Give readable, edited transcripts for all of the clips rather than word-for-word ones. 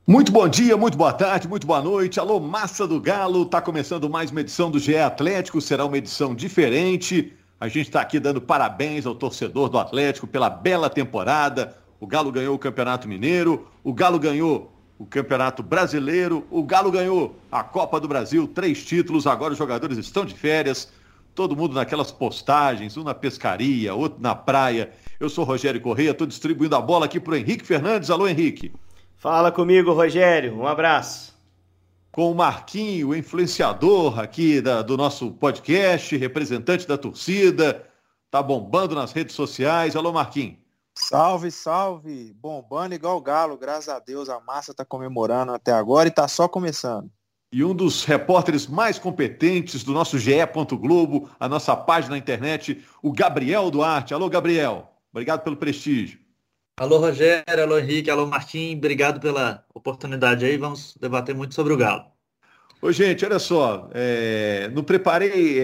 Muito bom dia, muito boa tarde, muito boa noite. Alô, massa do Galo. Tá começando mais uma edição do GE Atlético. Será uma edição diferente. A gente está aqui dando parabéns ao torcedor do Atlético pela bela temporada. O Galo ganhou o Campeonato Mineiro, o Galo ganhou o Campeonato Brasileiro, o Galo ganhou a Copa do Brasil, 3 títulos. Agora os jogadores estão de férias, todo mundo naquelas postagens, um na pescaria, outro na praia. Eu sou Rogério Correia, estou distribuindo a bola aqui para o Henrique Fernandes. Alô, Henrique. Fala comigo, Rogério. Um abraço. Com o Marquinho, o influenciador aqui do nosso podcast, representante da torcida, tá bombando nas redes sociais. Alô, Marquinho. Salve, salve! Bombando igual o Galo, graças a Deus, a massa tá comemorando até agora e tá só começando. E um dos repórteres mais competentes do nosso GE. Globo, a nossa página na internet, o Gabriel Duarte. Alô, Gabriel. Obrigado pelo prestígio. Alô, Rogério, alô, Henrique, alô, Martim, obrigado pela oportunidade aí, vamos debater muito sobre o Galo. Ô, gente, olha só, não preparei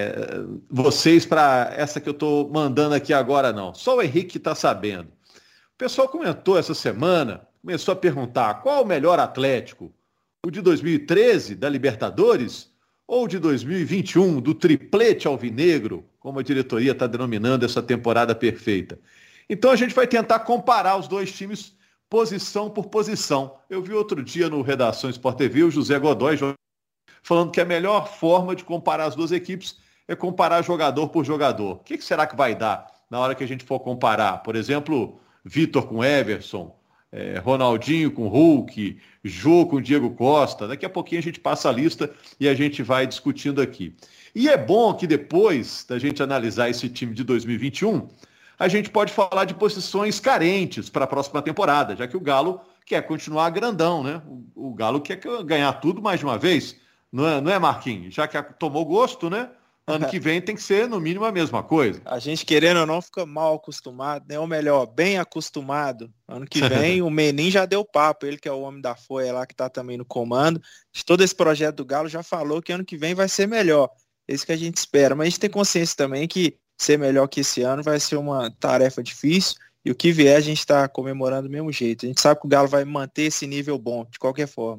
vocês para essa que eu estou mandando aqui agora, não. Só o Henrique está sabendo. O pessoal comentou essa semana, começou a perguntar qual o melhor Atlético? O de 2013, da Libertadores, ou o de 2021, do triplete alvinegro, como a diretoria está denominando essa temporada perfeita? Então a gente vai tentar comparar os dois times posição por posição. Eu vi outro dia no Redação Sport TV o José Godoy falando que a melhor forma de comparar as duas equipes é comparar jogador por jogador. O que será que vai dar na hora que a gente for comparar? Por exemplo, Vitor com Everson, Ronaldinho com Hulk, Jô com Diego Costa. Daqui a pouquinho a gente passa a lista e a gente vai discutindo aqui. E é bom que depois da gente analisar esse time de 2021, a gente pode falar de posições carentes para a próxima temporada, já que o Galo quer continuar grandão, né? O Galo quer ganhar tudo mais de uma vez, não é, Marquinhos? Já que tomou gosto, né? Ano que vem tem que ser, no mínimo, a mesma coisa. A gente, querendo ou não, fica mal acostumado, né? Ou melhor, bem acostumado. Ano que vem o Menin já deu papo, ele que é o homem da folha lá, que tá também no comando. De todo esse projeto do Galo já falou que ano que vem vai ser melhor. Esse que a gente espera. Mas a gente tem consciência também que ser melhor que esse ano vai ser uma tarefa difícil, e o que vier a gente está comemorando do mesmo jeito. A gente sabe que o Galo vai manter esse nível bom, de qualquer forma.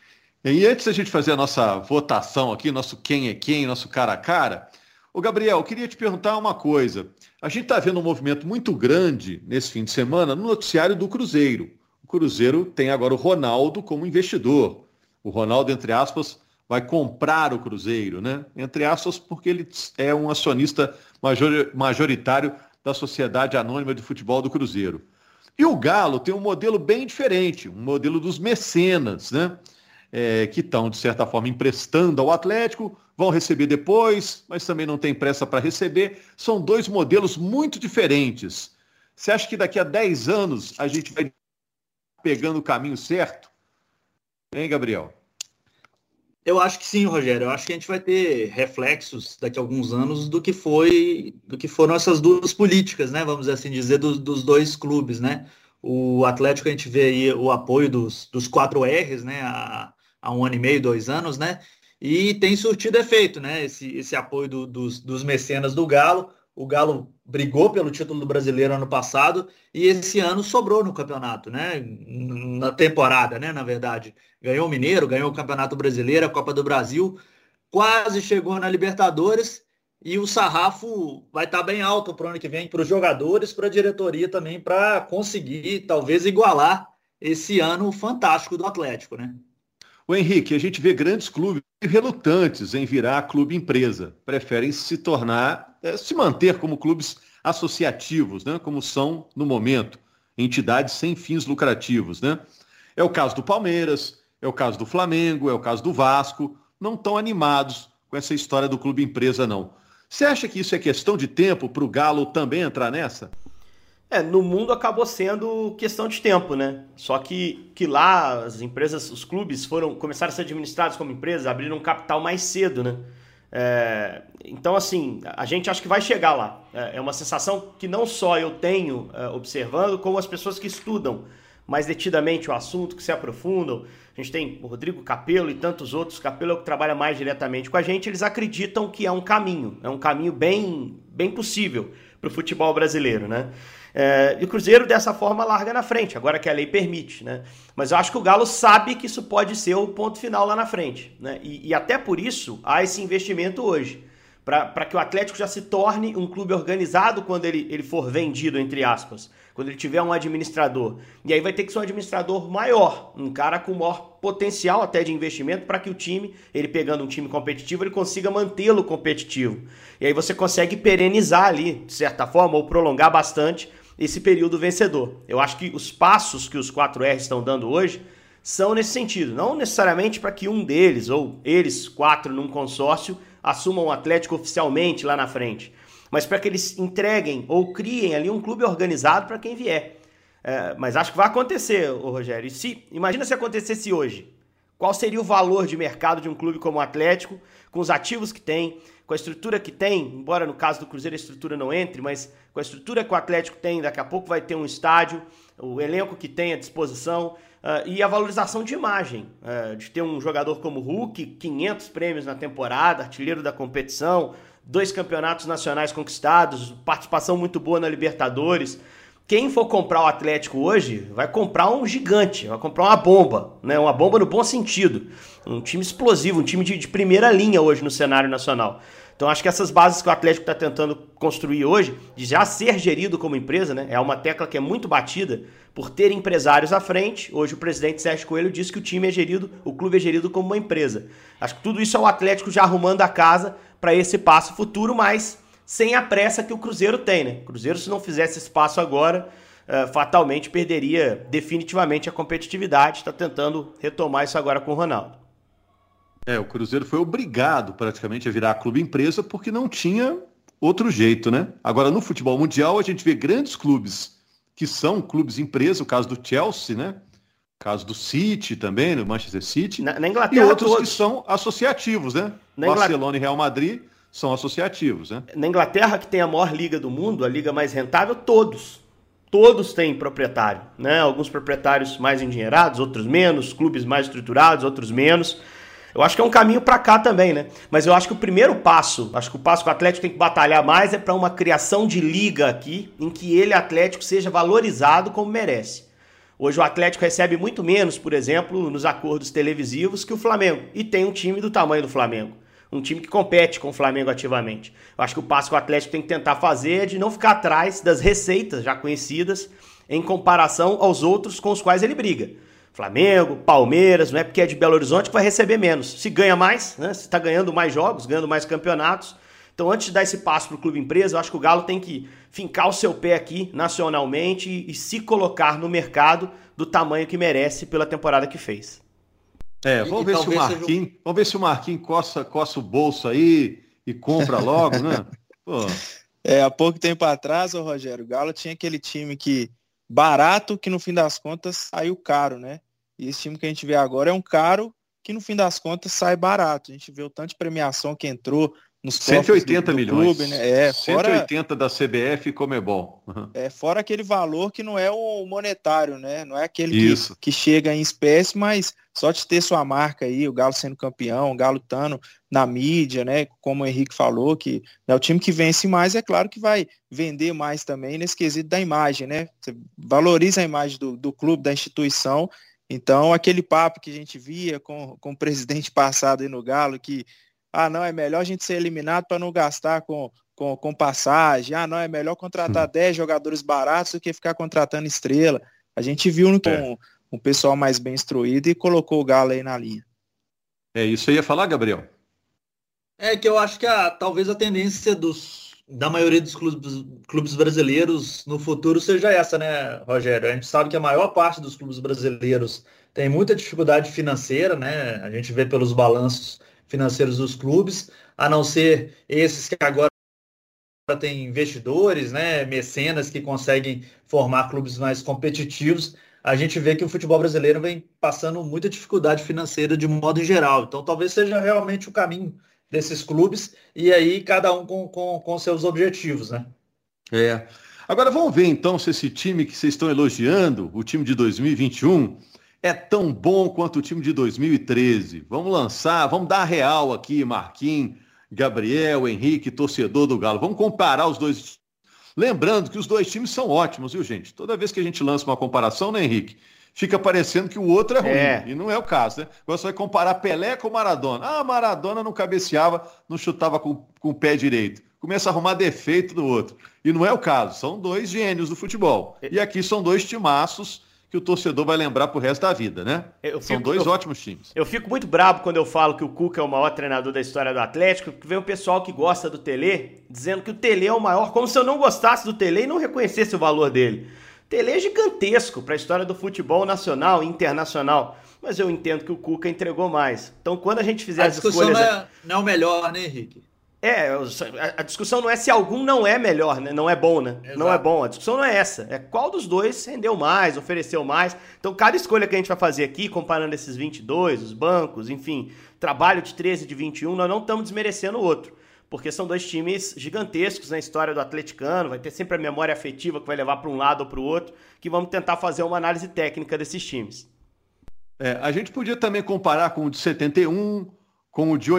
E antes da gente fazer a nossa votação aqui, nosso quem é quem, nosso cara a cara, ô Gabriel, eu queria te perguntar uma coisa. A gente está vendo um movimento muito grande nesse fim de semana no noticiário do Cruzeiro. O Cruzeiro tem agora o Ronaldo como investidor. O Ronaldo, entre aspas, vai comprar o Cruzeiro, né? Entre aspas, porque ele é um acionista majoritário da Sociedade Anônima de Futebol do Cruzeiro. E o Galo tem um modelo bem diferente, um modelo dos mecenas, né? Que estão, de certa forma, emprestando ao Atlético, vão receber depois, mas também não tem pressa para receber. São dois modelos muito diferentes. Você acha que daqui a 10 anos a gente vai pegando o caminho certo? Hein, Gabriel? Eu acho que sim, Rogério. Eu acho que a gente vai ter reflexos daqui a alguns anos do que foram essas duas políticas, né? Vamos assim dizer, dos dois clubes, né? O Atlético, a gente vê aí o apoio dos 4 R's, né? Há 1 ano e meio, 2 anos, né? E tem surtido efeito, né? Esse apoio dos mecenas do Galo. O Galo brigou pelo título do Brasileiro ano passado e esse ano sobrou no campeonato, né? Na temporada, né? Na verdade, ganhou o Mineiro, ganhou o Campeonato Brasileiro, a Copa do Brasil, quase chegou na Libertadores e o sarrafo vai estar bem alto para o ano que vem para os jogadores, para a diretoria também, para conseguir talvez igualar esse ano fantástico do Atlético, né? O Henrique, a gente vê grandes clubes relutantes em virar clube empresa, preferem se manter como clubes associativos, né? Como são no momento, entidades sem fins lucrativos, né? É o caso do Palmeiras, é o caso do Flamengo, é o caso do Vasco, não estão animados com essa história do clube empresa, não. Você acha que isso é questão de tempo para o Galo também entrar nessa? No mundo acabou sendo questão de tempo, né? Só que lá as empresas, os clubes começaram a ser administrados como empresas, abriram um capital mais cedo, né? Então, assim, a gente acha que vai chegar lá. É uma sensação que não só eu tenho observando, como as pessoas que estudam mais detidamente o assunto, que se aprofundam. A gente tem o Rodrigo Capello e tantos outros. Capello é o que trabalha mais diretamente com a gente. Eles acreditam que é um caminho bem, bem possível. o futebol brasileiro, né? E o Cruzeiro dessa forma larga na frente, agora que a lei permite, né? Mas eu acho que o Galo sabe que isso pode ser o ponto final lá na frente, né? E até por isso há esse investimento hoje, para que o Atlético já se torne um clube organizado quando ele for vendido, entre aspas, quando ele tiver um administrador. E aí vai ter que ser um administrador maior, um cara com maior potencial até de investimento para que o time, ele pegando um time competitivo, ele consiga mantê-lo competitivo. E aí você consegue perenizar ali, de certa forma, ou prolongar bastante esse período vencedor. Eu acho que os passos que os 4R estão dando hoje são nesse sentido. Não necessariamente para que um deles, ou eles 4 num consórcio, assumam o Atlético oficialmente lá na frente, mas para que eles entreguem ou criem ali um clube organizado para quem vier. Mas acho que vai acontecer, Rogério. Imagina se acontecesse hoje. Qual seria o valor de mercado de um clube como o Atlético, com os ativos que tem, com a estrutura que tem, embora no caso do Cruzeiro a estrutura não entre, mas com a estrutura que o Atlético tem, daqui a pouco vai ter um estádio, o elenco que tem à disposição, e a valorização de imagem, de ter um jogador como o Hulk, 500 prêmios na temporada, artilheiro da competição, 2 campeonatos nacionais conquistados, participação muito boa na Libertadores. Quem for comprar o Atlético hoje vai comprar um gigante, vai comprar uma bomba, né? Uma bomba no bom sentido, um time explosivo, um time de primeira linha hoje no cenário nacional. Então acho que essas bases que o Atlético está tentando construir hoje, de já ser gerido como empresa, né? É uma tecla que é muito batida por ter empresários à frente. Hoje o presidente Sérgio Coelho disse que o clube é gerido como uma empresa. Acho que tudo isso é o Atlético já arrumando a casa para esse passo futuro, mas sem a pressa que o Cruzeiro tem, né? O Cruzeiro, se não fizesse esse passo agora, fatalmente perderia definitivamente a competitividade. Está tentando retomar isso agora com o Ronaldo. O Cruzeiro foi obrigado praticamente a virar clube empresa porque não tinha outro jeito, né? Agora, no futebol mundial, a gente vê grandes clubes que são clubes empresa, o caso do Chelsea, né? O caso do City também, do Manchester City. Na Inglaterra, e outros todos que são associativos, né? Barcelona e Real Madrid são associativos, né? Na Inglaterra, que tem a maior liga do mundo, a liga mais rentável, todos têm proprietário, né? Alguns proprietários mais endinheirados, outros menos, clubes mais estruturados, outros menos. Eu acho que é um caminho para cá também, né? Mas eu acho que o primeiro passo, acho que o passo que o Atlético tem que batalhar mais é para uma criação de liga aqui, em que ele, Atlético, seja valorizado como merece. Hoje o Atlético recebe muito menos, por exemplo, nos acordos televisivos que o Flamengo. E tem um time do tamanho do Flamengo. Um time que compete com o Flamengo ativamente. Eu acho que o passo que o Atlético tem que tentar fazer é de não ficar atrás das receitas já conhecidas em comparação aos outros com os quais ele briga. Flamengo, Palmeiras, não é porque é de Belo Horizonte que vai receber menos. Se ganha mais, né? Se está ganhando mais jogos, ganhando mais campeonatos. Então, antes de dar esse passo para o clube empresa, eu acho que o Galo tem que fincar o seu pé aqui nacionalmente e se colocar no mercado do tamanho que merece pela temporada que fez. Vamos ver se o Marquinhos coça o bolso aí e compra logo, né? Pô. Há pouco tempo atrás, Rogério, o Galo tinha aquele time barato que no fim das contas saiu caro, né? E esse time que a gente vê agora é um caro que no fim das contas sai barato. A gente vê o tanto de premiação que entrou nos 180 milhões. Clube, né? 180 da CBF e Comebol. Uhum. Fora aquele valor que não é o monetário, né? Não é aquele que chega em espécie, mas só de ter sua marca aí, o Galo sendo campeão, o Galo estando na mídia, né? Como o Henrique falou, que é o time que vence mais, é claro que vai vender mais também nesse quesito da imagem, né? Você valoriza a imagem do clube, da instituição. Então, aquele papo que a gente via com o presidente passado aí no Galo, que não, é melhor a gente ser eliminado para não gastar com passagem. Não, é melhor contratar 10 jogadores baratos do que ficar contratando estrela. A gente viu com um pessoal mais bem instruído e colocou o Galo aí na linha. Isso aí ia falar, Gabriel? Que eu acho que talvez a tendência da maioria dos clubes brasileiros no futuro seja essa, né, Rogério? A gente sabe que a maior parte dos clubes brasileiros tem muita dificuldade financeira, né? A gente vê pelos balanços financeiros dos clubes, a não ser esses que agora têm investidores, né, mecenas que conseguem formar clubes mais competitivos. A gente vê que o futebol brasileiro vem passando muita dificuldade financeira de modo em geral. Então talvez seja realmente o caminho desses clubes, e aí cada um com seus objetivos, né? Agora vamos ver então se esse time que vocês estão elogiando, o time de 2021, é tão bom quanto o time de 2013. Vamos dar a real aqui, Marquinhos, Gabriel, Henrique, torcedor do Galo. Vamos comparar os dois Lembrando que os dois times são ótimos, viu, gente? Toda vez que a gente lança uma comparação, né, Henrique? Fica parecendo que o outro é ruim. E não é o caso, né? Agora você vai comparar Pelé com Maradona. Ah, Maradona não cabeceava, não chutava com o pé direito. Começa a arrumar defeito do outro. E não é o caso. São dois gênios do futebol. E aqui são dois timaços que o torcedor vai lembrar pro resto da vida, né? São dois ótimos times. Eu fico muito bravo quando eu falo que o Cuca é o maior treinador da história do Atlético, porque vem o pessoal que gosta do Tele dizendo que o Tele é o maior, como se eu não gostasse do Tele e não reconhecesse o valor dele. O Tele é gigantesco para a história do futebol nacional e internacional, mas eu entendo que o Cuca entregou mais. Então, quando a gente fizer as escolhas... A discussão não é o melhor, né, Henrique? A discussão não é se algum não é melhor, né? Não é bom, né? Exato. Não é bom. A discussão não é essa. É qual dos dois rendeu mais, ofereceu mais. Então, cada escolha que a gente vai fazer aqui, comparando esses 22, os bancos, enfim, trabalho de 13 e de 21, nós não estamos desmerecendo o outro. Porque são dois times gigantescos na história do atleticano, vai ter sempre a memória afetiva que vai levar para um lado ou para o outro, que vamos tentar fazer uma análise técnica desses times. A gente podia também comparar com o de 71, com o de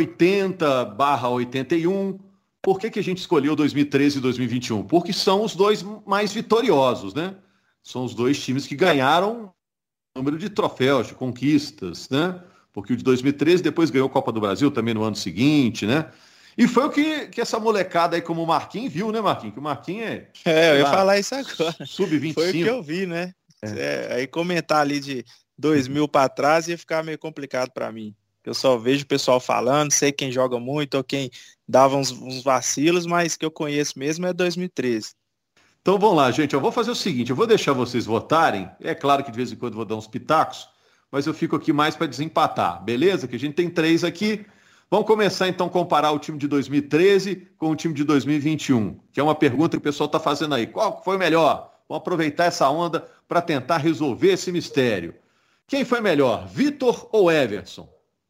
80/81. Por que a gente escolheu 2013 e 2021? Porque são os dois mais vitoriosos, né? São os dois times que ganharam número de troféus, de conquistas, né? Porque o de 2013 depois ganhou a Copa do Brasil também no ano seguinte, né? E foi o que essa molecada aí como o Marquinhos viu, né, Marquinhos? Que o Marquinhos eu ia falar isso agora. Sub-25. Foi o que eu vi, né? Aí comentar ali de 2000 para trás ia ficar meio complicado para mim. Eu só vejo o pessoal falando, sei quem joga muito ou quem dava uns vacilos, mas que eu conheço mesmo é 2013. Então vamos lá, gente. Eu vou fazer o seguinte, eu vou deixar vocês votarem. É claro que de vez em quando eu vou dar uns pitacos, mas eu fico aqui mais para desempatar, beleza? Que a gente tem 3 aqui. Vamos começar então a comparar o time de 2013 com o time de 2021, que é uma pergunta que o pessoal está fazendo aí. Qual foi melhor? Vamos aproveitar essa onda para tentar resolver esse mistério. Quem foi melhor, Vitor ou Everson?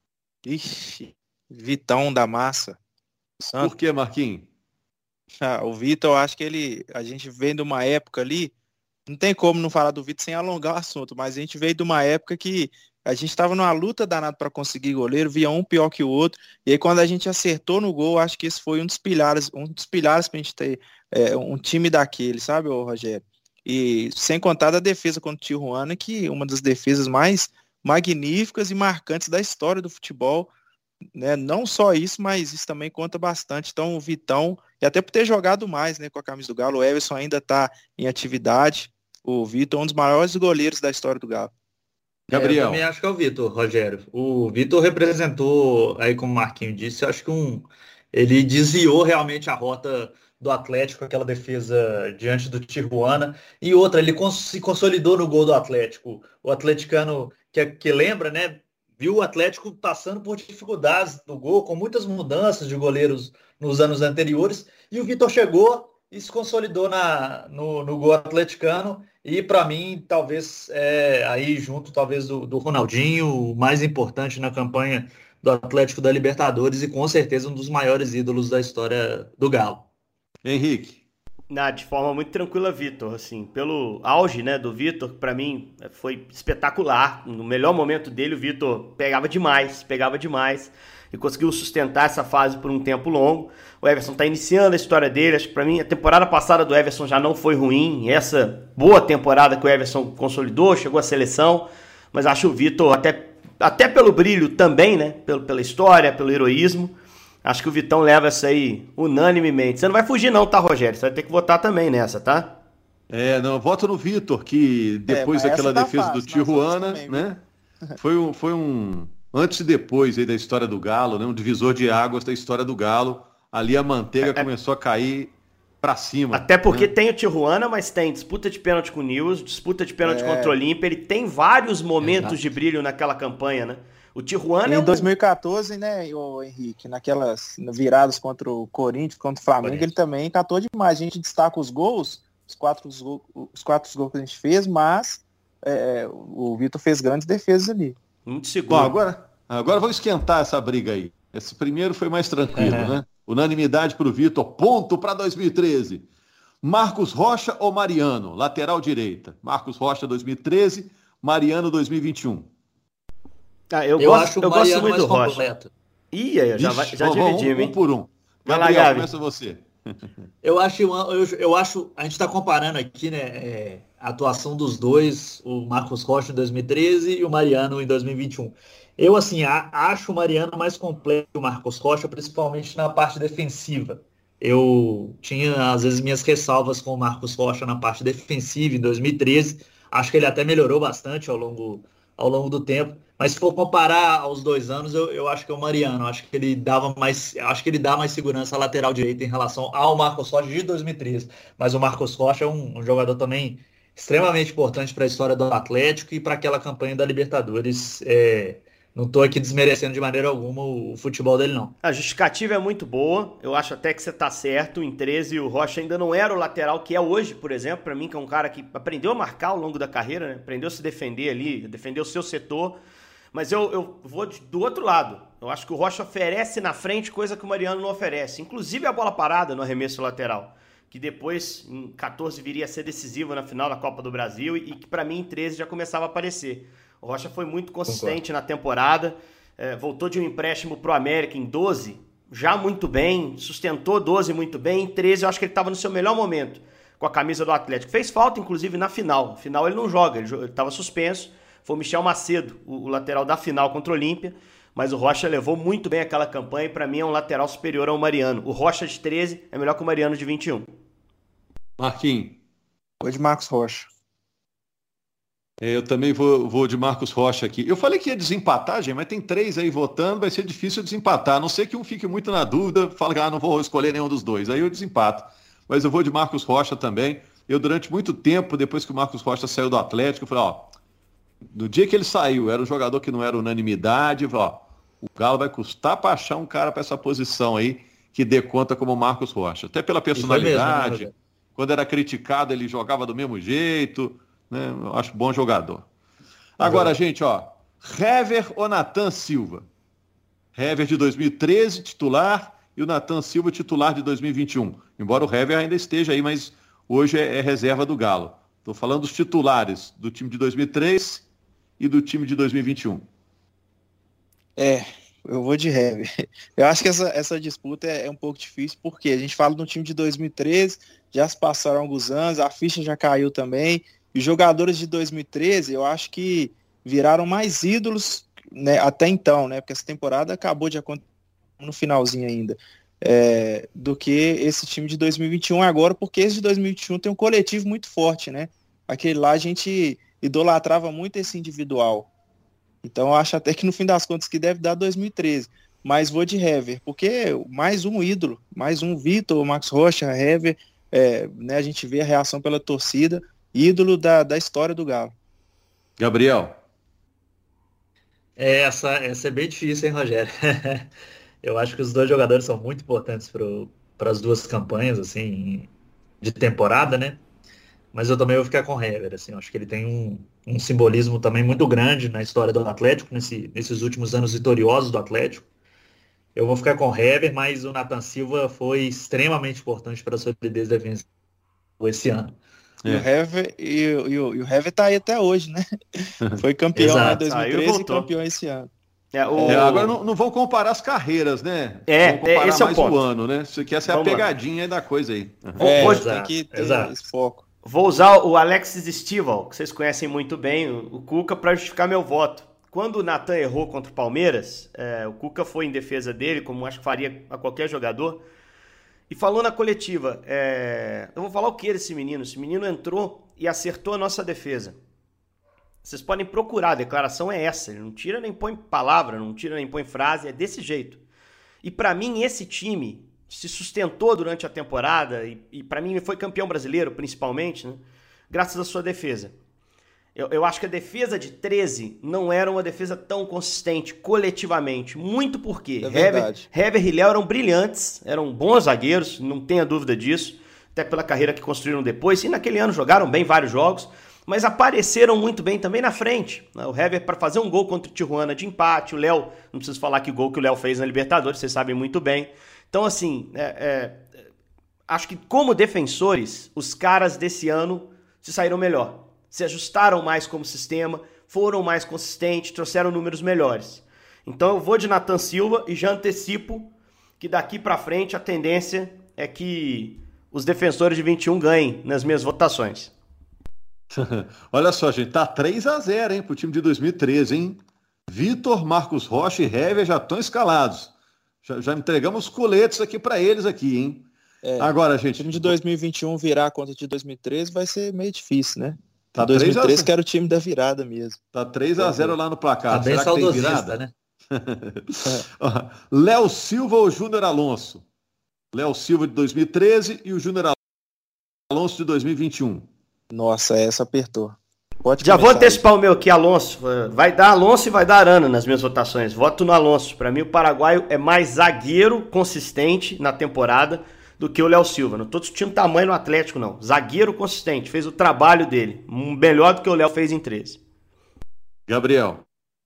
Ixi, Vitão da massa. Por que, Marquinhos? O Vitor, eu acho que a gente vem de uma época ali, não tem como não falar do Vitor sem alongar o assunto, mas a gente veio de uma época que a gente estava numa luta danada para conseguir goleiro, via um pior que o outro, e aí quando a gente acertou no gol, acho que esse foi um dos pilares para a gente ter um time daquele, sabe, Rogério? E sem contar da defesa contra o Tijuana, que uma das defesas mais magníficas e marcantes da história do futebol, né? Não só isso, mas isso também conta bastante. Então o Vitão, e até por ter jogado mais, né, com a camisa do Galo, o Everson ainda está em atividade, o Vitor é um dos maiores goleiros da história do Galo. Gabriel. Eu também acho que é o Vitor, Rogério. O Vitor representou, aí como o Marquinhos disse, eu acho que ele desviou realmente a rota do Atlético, aquela defesa diante do Tijuana. E outra, ele se consolidou no gol do Atlético. O atleticano que lembra, né, viu o Atlético passando por dificuldades no gol, com muitas mudanças de goleiros nos anos anteriores. E o Vitor chegou e se consolidou no gol atleticano. E para mim, talvez, aí junto talvez do Ronaldinho, o mais importante na campanha do Atlético da Libertadores e com certeza um dos maiores ídolos da história do Galo. Henrique. De forma muito tranquila, Vitor, assim, pelo auge, né, do Vitor, para mim foi espetacular. No melhor momento dele, o Vitor pegava demais e conseguiu sustentar essa fase por um tempo longo. O Everson está iniciando a história dele. Acho que para mim a temporada passada do Everson já não foi ruim. Essa boa temporada que o Everson consolidou, chegou à seleção, mas acho o Vitor, até pelo brilho também, né, pela história, pelo heroísmo, acho que o Vitão leva essa aí unanimemente. Você não vai fugir não, tá, Rogério? Você vai ter que votar também nessa, tá? Não, eu voto no Vitor, que depois daquela defesa do Tijuana, né, foi um antes e depois aí da história do Galo, né, um divisor de águas da história do Galo. Ali a manteiga começou a cair pra cima. Até porque tem o Tijuana, mas tem disputa de pênalti com o Nils, disputa de pênalti contra o Olímpia. Ele tem vários momentos de brilho naquela campanha, né? O Tijuana em 2014, né, o Henrique, naquelas viradas contra o Corinthians, contra o Flamengo, ele também catou demais. A gente destaca os gols, os quatro gols que a gente fez, mas o Vitor fez grandes defesas ali. Muito seguro. Bom, agora vou esquentar essa briga aí. Esse primeiro foi mais tranquilo, né? Unanimidade para o Vitor, ponto para 2013. Marcos Rocha ou Mariano? Lateral direita. Marcos Rocha 2013, Mariano 2021. Eu gosto muito do Rocha. Já dividimos, hein? Um por um. Vai lá, Gabriel, Gabi. começa você. Eu acho, a gente está comparando aqui, né, a atuação dos dois, o Marcos Rocha em 2013 e o Mariano em 2021. Eu, assim, acho o Mariano mais completo que o Marcos Rocha, principalmente na parte defensiva. Eu tinha, às vezes, minhas ressalvas com o Marcos Rocha na parte defensiva em 2013. Acho que ele até melhorou bastante ao longo do tempo. Mas se for comparar aos 2 anos, eu acho que é o Mariano. Acho que ele acho que ele dá mais segurança à lateral direita em relação ao Marcos Rocha de 2013. Mas o Marcos Rocha é um jogador também extremamente importante para a história do Atlético e para aquela campanha da Libertadores. Não estou aqui desmerecendo de maneira alguma o futebol dele, não. A justificativa é muito boa, eu acho até que você tá certo. Em 13 o Rocha ainda não era o lateral que é hoje, por exemplo, para mim, que é um cara que aprendeu a marcar ao longo da carreira, né? Aprendeu a se defender ali, defender o seu setor. Mas eu vou do outro lado. Eu acho que o Rocha oferece na frente coisa que o Mariano não oferece, inclusive a bola parada no arremesso lateral, que depois em 14 viria a ser decisivo na final da Copa do Brasil e que para mim em 13 já começava a aparecer. O Rocha foi muito consistente na temporada, voltou de um empréstimo pro América em 12, já muito bem, sustentou 12 muito bem, em 13 eu acho que ele estava no seu melhor momento com a camisa do Atlético. Fez falta, inclusive, na final. Na final ele não joga, ele estava suspenso, foi o Michel Macedo, o lateral da final contra o Olímpia, mas o Rocha levou muito bem aquela campanha e para mim é um lateral superior ao Mariano. O Rocha de 13 é melhor que o Mariano de 21. Marquinhos. Vou de Marcos Rocha. Eu também vou de Marcos Rocha aqui. Eu falei que ia desempatar, gente, mas tem 3 aí votando, vai ser difícil desempatar. A não ser que um fique muito na dúvida, fala que não vou escolher nenhum dos dois. Aí eu desempato. Mas eu vou de Marcos Rocha também. Eu, durante muito tempo, depois que o Marcos Rocha saiu do Atlético, eu falei, no dia que ele saiu, era um jogador que não era unanimidade, eu falei, o Galo vai custar para achar um cara para essa posição aí, que dê conta como o Marcos Rocha. Até pela personalidade, mesmo, né? Quando era criticado, ele jogava do mesmo jeito, né? Eu acho bom jogador. Agora, gente, Hever ou Nathan Silva? Hever de 2013, titular, e o Nathan Silva, titular de 2021. Embora o Hever ainda esteja aí, mas hoje é reserva do Galo. Estou falando dos titulares do time de 2003 e do time de 2021. Eu vou de Hever. Eu acho que essa disputa é um pouco difícil, porque a gente fala do time de 2013, já se passaram alguns anos, a ficha já caiu também, e os jogadores de 2013, eu acho que viraram mais ídolos, né, até então, né, porque essa temporada acabou de acontecer no finalzinho ainda, do que esse time de 2021 agora, porque esse de 2021 tem um coletivo muito forte, né? Aquele lá a gente idolatrava muito esse individual. Então eu acho até que no fim das contas que deve dar 2013. Mas vou de Hever, porque mais um ídolo, mais um Vitor, Max Rocha, Hever, né, a gente vê a reação pela torcida, ídolo da história do Galo. Gabriel. Essa é bem difícil, hein, Rogério? Eu acho que os dois jogadores são muito importantes para as duas campanhas, assim, de temporada, né? Mas eu também vou ficar com o Hever, assim, eu acho que ele tem um simbolismo também muito grande na história do Atlético, nesses últimos anos vitoriosos do Atlético. Eu vou ficar com o Hever, mas o Nathan Silva foi extremamente importante para a solidez defensiva esse ano. E o Hever tá aí até hoje, né? Foi campeão em 2013 e campeão esse ano. Agora não vão comparar as carreiras, né? Vão comparar esse mais o ano, né? Isso aqui essa é a pegadinha aí da coisa aí. Tem que ter esse foco. Vou usar o Alexis Stival, que vocês conhecem muito bem, o Cuca, para justificar meu voto. Quando o Nathan errou contra o Palmeiras, o Cuca foi em defesa dele, como acho que faria a qualquer jogador, e falou na coletiva, eu vou falar o que desse menino? Esse menino entrou e acertou a nossa defesa. Vocês podem procurar, a declaração é essa, ele não tira nem põe palavra, não tira nem põe frase, é desse jeito. E para mim esse time se sustentou durante a temporada e para mim ele foi campeão brasileiro principalmente, né, graças à sua defesa. Eu acho que a defesa de 13 não era uma defesa tão consistente coletivamente, muito porque Hever e Léo eram brilhantes, eram bons zagueiros, não tenha dúvida disso, até pela carreira que construíram depois, e naquele ano jogaram bem vários jogos, mas apareceram muito bem também na frente. O Hever para fazer um gol contra o Tijuana de empate, o Léo, não preciso falar que gol que o Léo fez na Libertadores, vocês sabem muito bem. Então assim, acho que como defensores, os caras desse ano se saíram melhor. Se ajustaram mais como sistema, foram mais consistentes, trouxeram números melhores. Então eu vou de Nathan Silva e já antecipo que daqui para frente a tendência é que os defensores de 21 ganhem nas minhas votações. Olha só, gente, tá 3-0, hein, pro time de 2013, hein? Vitor, Marcos Rocha e Hever já estão escalados. Já entregamos os coletes aqui para eles aqui, hein? Agora, gente... O time de 2021 virar contra o de 2013 vai ser meio difícil, né? Tá 2013 que era o time da virada mesmo. Tá 3-0 lá no placar. Tá bem Será que tem saudosista, virada? né? Léo Silva ou Júnior Alonso? Léo Silva de 2013 e o Júnior Alonso de 2021. Nossa, essa apertou. Pode Já vou começar aí. antecipar o meu aqui, Alonso. Vai dar Alonso e vai dar Arana nas minhas votações. Voto no Alonso. Para mim, o paraguaio é mais zagueiro consistente na temporada do que o Léo Silva. Não tô discutindo tamanho no Atlético, não. Zagueiro consistente. Fez o trabalho dele. Melhor do que o Léo fez em 13. Gabriel.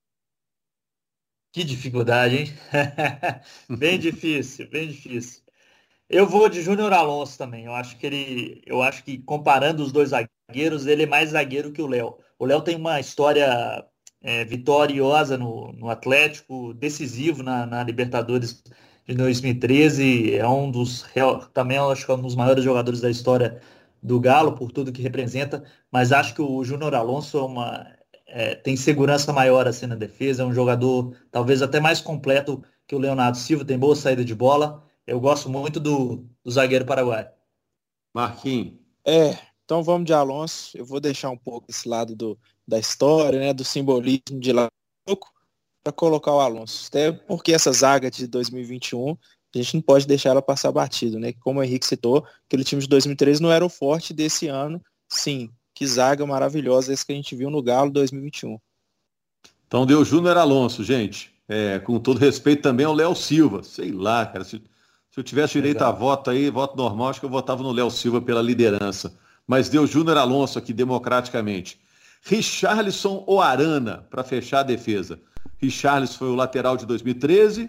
Que dificuldade, hein? Bem difícil, bem difícil. Eu vou de Júnior Alonso também. Eu acho que comparando os dois zagueiros, ele é mais zagueiro que o Léo. O Léo tem uma história vitoriosa no Atlético, decisivo na Libertadores de 2013. É também acho que é um dos maiores jogadores da história do Galo, por tudo que representa. Mas acho que o Júnior Alonso tem segurança maior assim na defesa. É um jogador talvez até mais completo que o Leonardo Silva. Tem boa saída de bola. Eu gosto muito do zagueiro paraguaio. Marquinhos. Então vamos de Alonso. Eu vou deixar um pouco esse lado da história, né, do simbolismo de lá um pouco, para colocar o Alonso. Até porque essa zaga de 2021, a gente não pode deixar ela passar batido, né? Como o Henrique citou, aquele time de 2013 não era o forte desse ano. Sim, que zaga maravilhosa esse que a gente viu no Galo 2021. Então deu Júnior Alonso, gente. Com todo respeito também ao Léo Silva. Sei lá, cara, se eu tivesse direito a voto aí, voto normal, acho que eu votava no Léo Silva pela liderança. Mas deu Júnior Alonso aqui democraticamente. Richarlison ou Arana para fechar a defesa? Richarlison foi o lateral de 2013,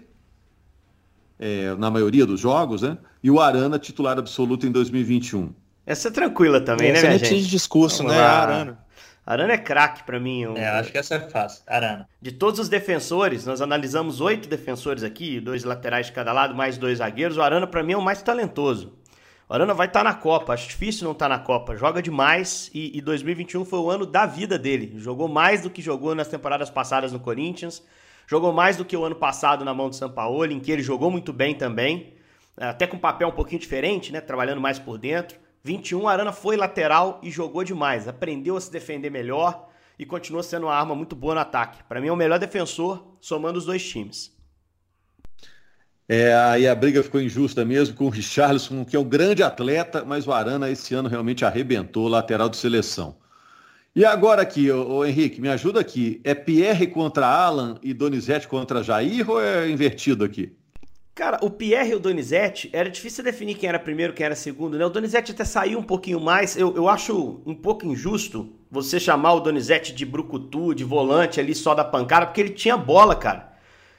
na maioria dos jogos, né? E o Arana titular absoluto em 2021. Essa é tranquila também, né, minha minha gente? gente? De discurso, Vamos né? lá. Arana. Arana é craque pra mim. Acho que essa é fácil. Arana. De todos os defensores, nós analisamos 8 defensores aqui, 2 laterais de cada lado, mais 2 zagueiros. O Arana pra mim é o mais talentoso. O Arana vai estar na Copa, acho difícil não estar na Copa. Joga demais e 2021 foi o ano da vida dele. Jogou mais do que jogou nas temporadas passadas no Corinthians. Jogou mais do que o ano passado na mão do Sampaoli, em que ele jogou muito bem também. Até com um papel um pouquinho diferente, né? Trabalhando mais por dentro. 21, Arana foi lateral e jogou demais. Aprendeu a se defender melhor e continua sendo uma arma muito boa no ataque. Para mim é o melhor defensor, somando os dois times. Aí a briga ficou injusta mesmo com o Richarlison, que é um grande atleta, mas o Arana esse ano realmente arrebentou, lateral de seleção. E agora aqui, ô Henrique, me ajuda aqui. É Pierre contra Alan e Donizete contra Jair ou é invertido aqui? Cara, o Pierre e o Donizete, era difícil definir quem era primeiro, quem era segundo, né? O Donizete até saiu um pouquinho mais. Eu acho um pouco injusto você chamar o Donizete de brucutu, de volante ali só da pancada, porque ele tinha bola, cara.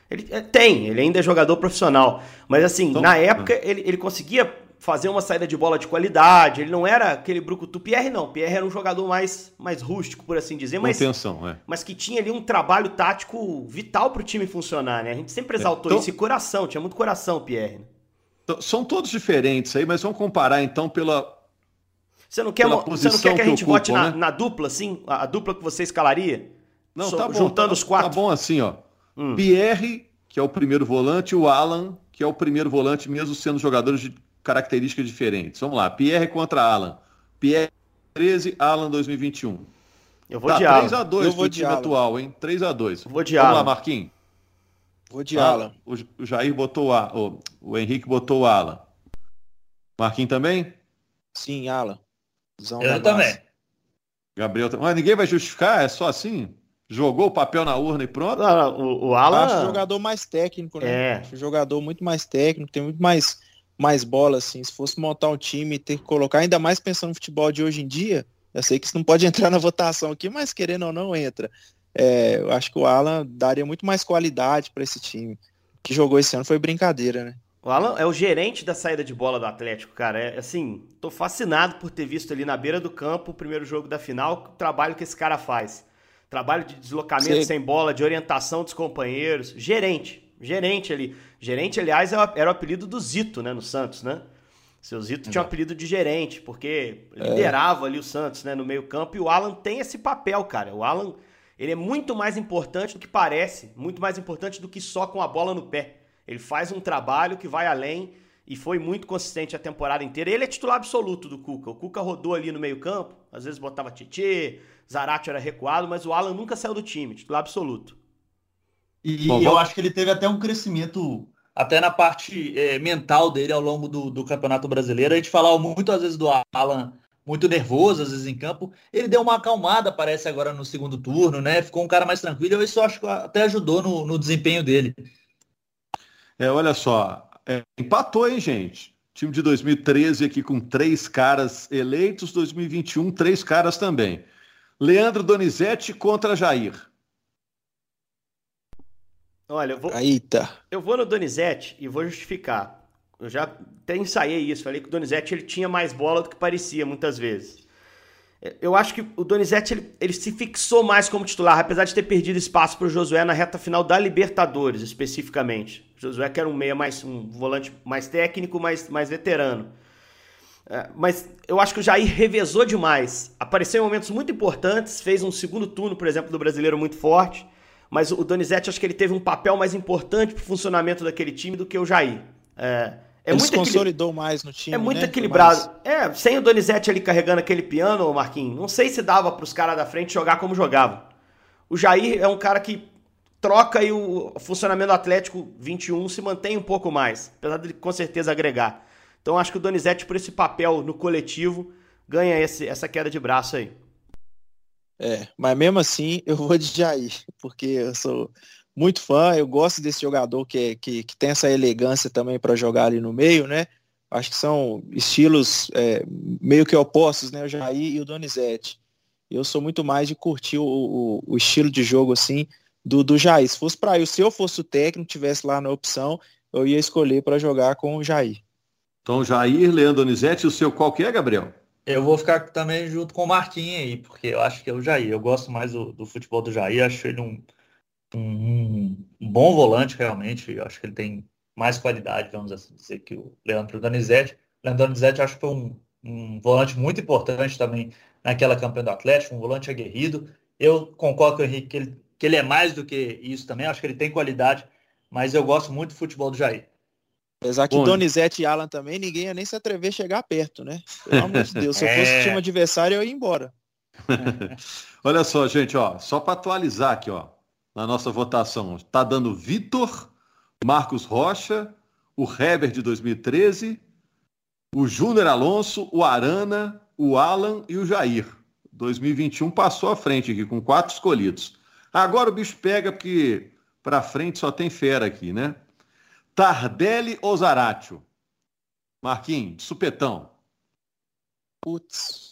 Ele ainda é jogador profissional. Mas assim, na época ele conseguia fazer uma saída de bola de qualidade, ele não era aquele brucutu. Pierre não, Pierre era um jogador mais rústico, por assim dizer, mas que tinha ali um trabalho tático vital pro time funcionar, né? A gente sempre exaltou isso, e coração, tinha muito coração, Pierre. Então, são todos diferentes aí, mas vamos comparar então pela Você não quer que a gente vote né? na dupla, assim? A dupla que você escalaria? Não, tá bom, juntando os 4? Tá bom assim, ó. Pierre, que é o primeiro volante, e o Alan, que é o primeiro volante, mesmo sendo jogadores de características diferentes. Vamos lá, Pierre contra Alan. Pierre 13, Alan 2021. Eu vou de Alan. 3-2 pro time atual, hein? 3-2. Vou de Vamos Alan. lá, Marquinhos. Vou de Alan. O Jair botou o Henrique botou o Alan. Marquinhos também? Sim, Alan. Eu também. Gabriel também. Mas ninguém vai justificar? É só assim? Jogou o papel na urna e pronto? Não, o Alan... Acho o jogador mais técnico, né? Acho o jogador muito mais técnico, tem muito mais bola, assim. Se fosse montar um time e ter que colocar, ainda mais pensando no futebol de hoje em dia, eu sei que isso não pode entrar na votação aqui, mas querendo ou não, entra. Eu acho que o Alan daria muito mais qualidade para esse time. O que jogou esse ano foi brincadeira, né? O Alan é o gerente da saída de bola do Atlético, cara. Assim, tô fascinado por ter visto ali na beira do campo o primeiro jogo da final, o trabalho que esse cara faz. Trabalho de deslocamento sem bola, de orientação dos companheiros. Gerente ali. Gerente, aliás, era o apelido do Zito, né, no Santos, né? Seu Zito tinha um apelido de gerente, porque liderava ali o Santos, né, no meio campo, e o Alan tem esse papel, cara. O Alan, ele é muito mais importante do que parece, muito mais importante do que só com a bola no pé. Ele faz um trabalho que vai além e foi muito consistente a temporada inteira. Ele é titular absoluto do Cuca. O Cuca rodou ali no meio campo, às vezes botava Tietê, Zarate era recuado, mas o Alan nunca saiu do time, titular absoluto. E eu acho que ele teve até um crescimento, até na parte mental dele ao longo do Campeonato Brasileiro. A gente falava muito, às vezes, do Alan muito nervoso, às vezes, em campo. Ele deu uma acalmada, parece, agora no segundo turno, né? Ficou um cara mais tranquilo. Isso eu acho que até ajudou no desempenho dele. Olha só, empatou, hein, gente? Time de 2013 aqui com 3 caras eleitos, 2021, 3 caras também. Leandro Donizete contra Jair. Olha, eu vou no Donizete e vou justificar. Eu já até ensaiei isso, falei que o Donizete ele tinha mais bola do que parecia muitas vezes. Eu acho que o Donizete ele se fixou mais como titular, apesar de ter perdido espaço para o Josué na reta final da Libertadores, especificamente. O Josué que era um volante mais técnico, mais veterano. Mas eu acho que o Jair revezou demais. Apareceu em momentos muito importantes, fez um segundo turno, por exemplo, do Brasileiro muito forte. Mas o Donizete, acho que ele teve um papel mais importante para o funcionamento daquele time do que o Jair. Ele se consolidou mais no time, é muito equilibrado. Sem o Donizete ali carregando aquele piano, Marquinhos, não sei se dava para os caras da frente jogar como jogavam. O Jair é um cara que troca e o funcionamento do Atlético 21 se mantém um pouco mais, apesar de com certeza agregar. Então acho que o Donizete, por esse papel no coletivo, ganha essa queda de braço aí. Mas mesmo assim eu vou de Jair, porque eu sou muito fã, eu gosto desse jogador que tem essa elegância também para jogar ali no meio, né? Acho que são estilos meio que opostos, né? O Jair e o Donizete. Eu sou muito mais de curtir o estilo de jogo assim do Jair. Se fosse para se eu fosse o técnico, tivesse lá na opção, eu ia escolher para jogar com o Jair. Então, Jair, Leandro Donizete, o seu qual que é, Gabriel? Eu vou ficar também junto com o Marquinhos aí, porque eu acho que é o Jair. Eu gosto mais do futebol do Jair, acho ele um bom volante, realmente. Eu acho que ele tem mais qualidade, vamos assim dizer, que o Leandro Donizete. O Leandro Donizete acho que foi um volante muito importante também naquela campanha do Atlético, um volante aguerrido. Eu concordo com o Henrique que ele é mais do que isso também, acho que ele tem qualidade, mas eu gosto muito do futebol do Jair. Apesar que Donizete e Alan também, ninguém ia nem se atrever a chegar perto, né? Pelo amor de Deus, se eu fosse o time adversário, eu ia embora. Olha só, gente, só para atualizar aqui, na nossa votação, tá dando Vitor, Marcos Rocha, o Heber de 2013, o Júnior Alonso, o Arana, o Alan e o Jair. 2021 passou à frente aqui, com 4 escolhidos. Agora o bicho pega, porque para frente só tem fera aqui, né? Tardelli ou Zaratio? Marquinhos, de supetão. Putz.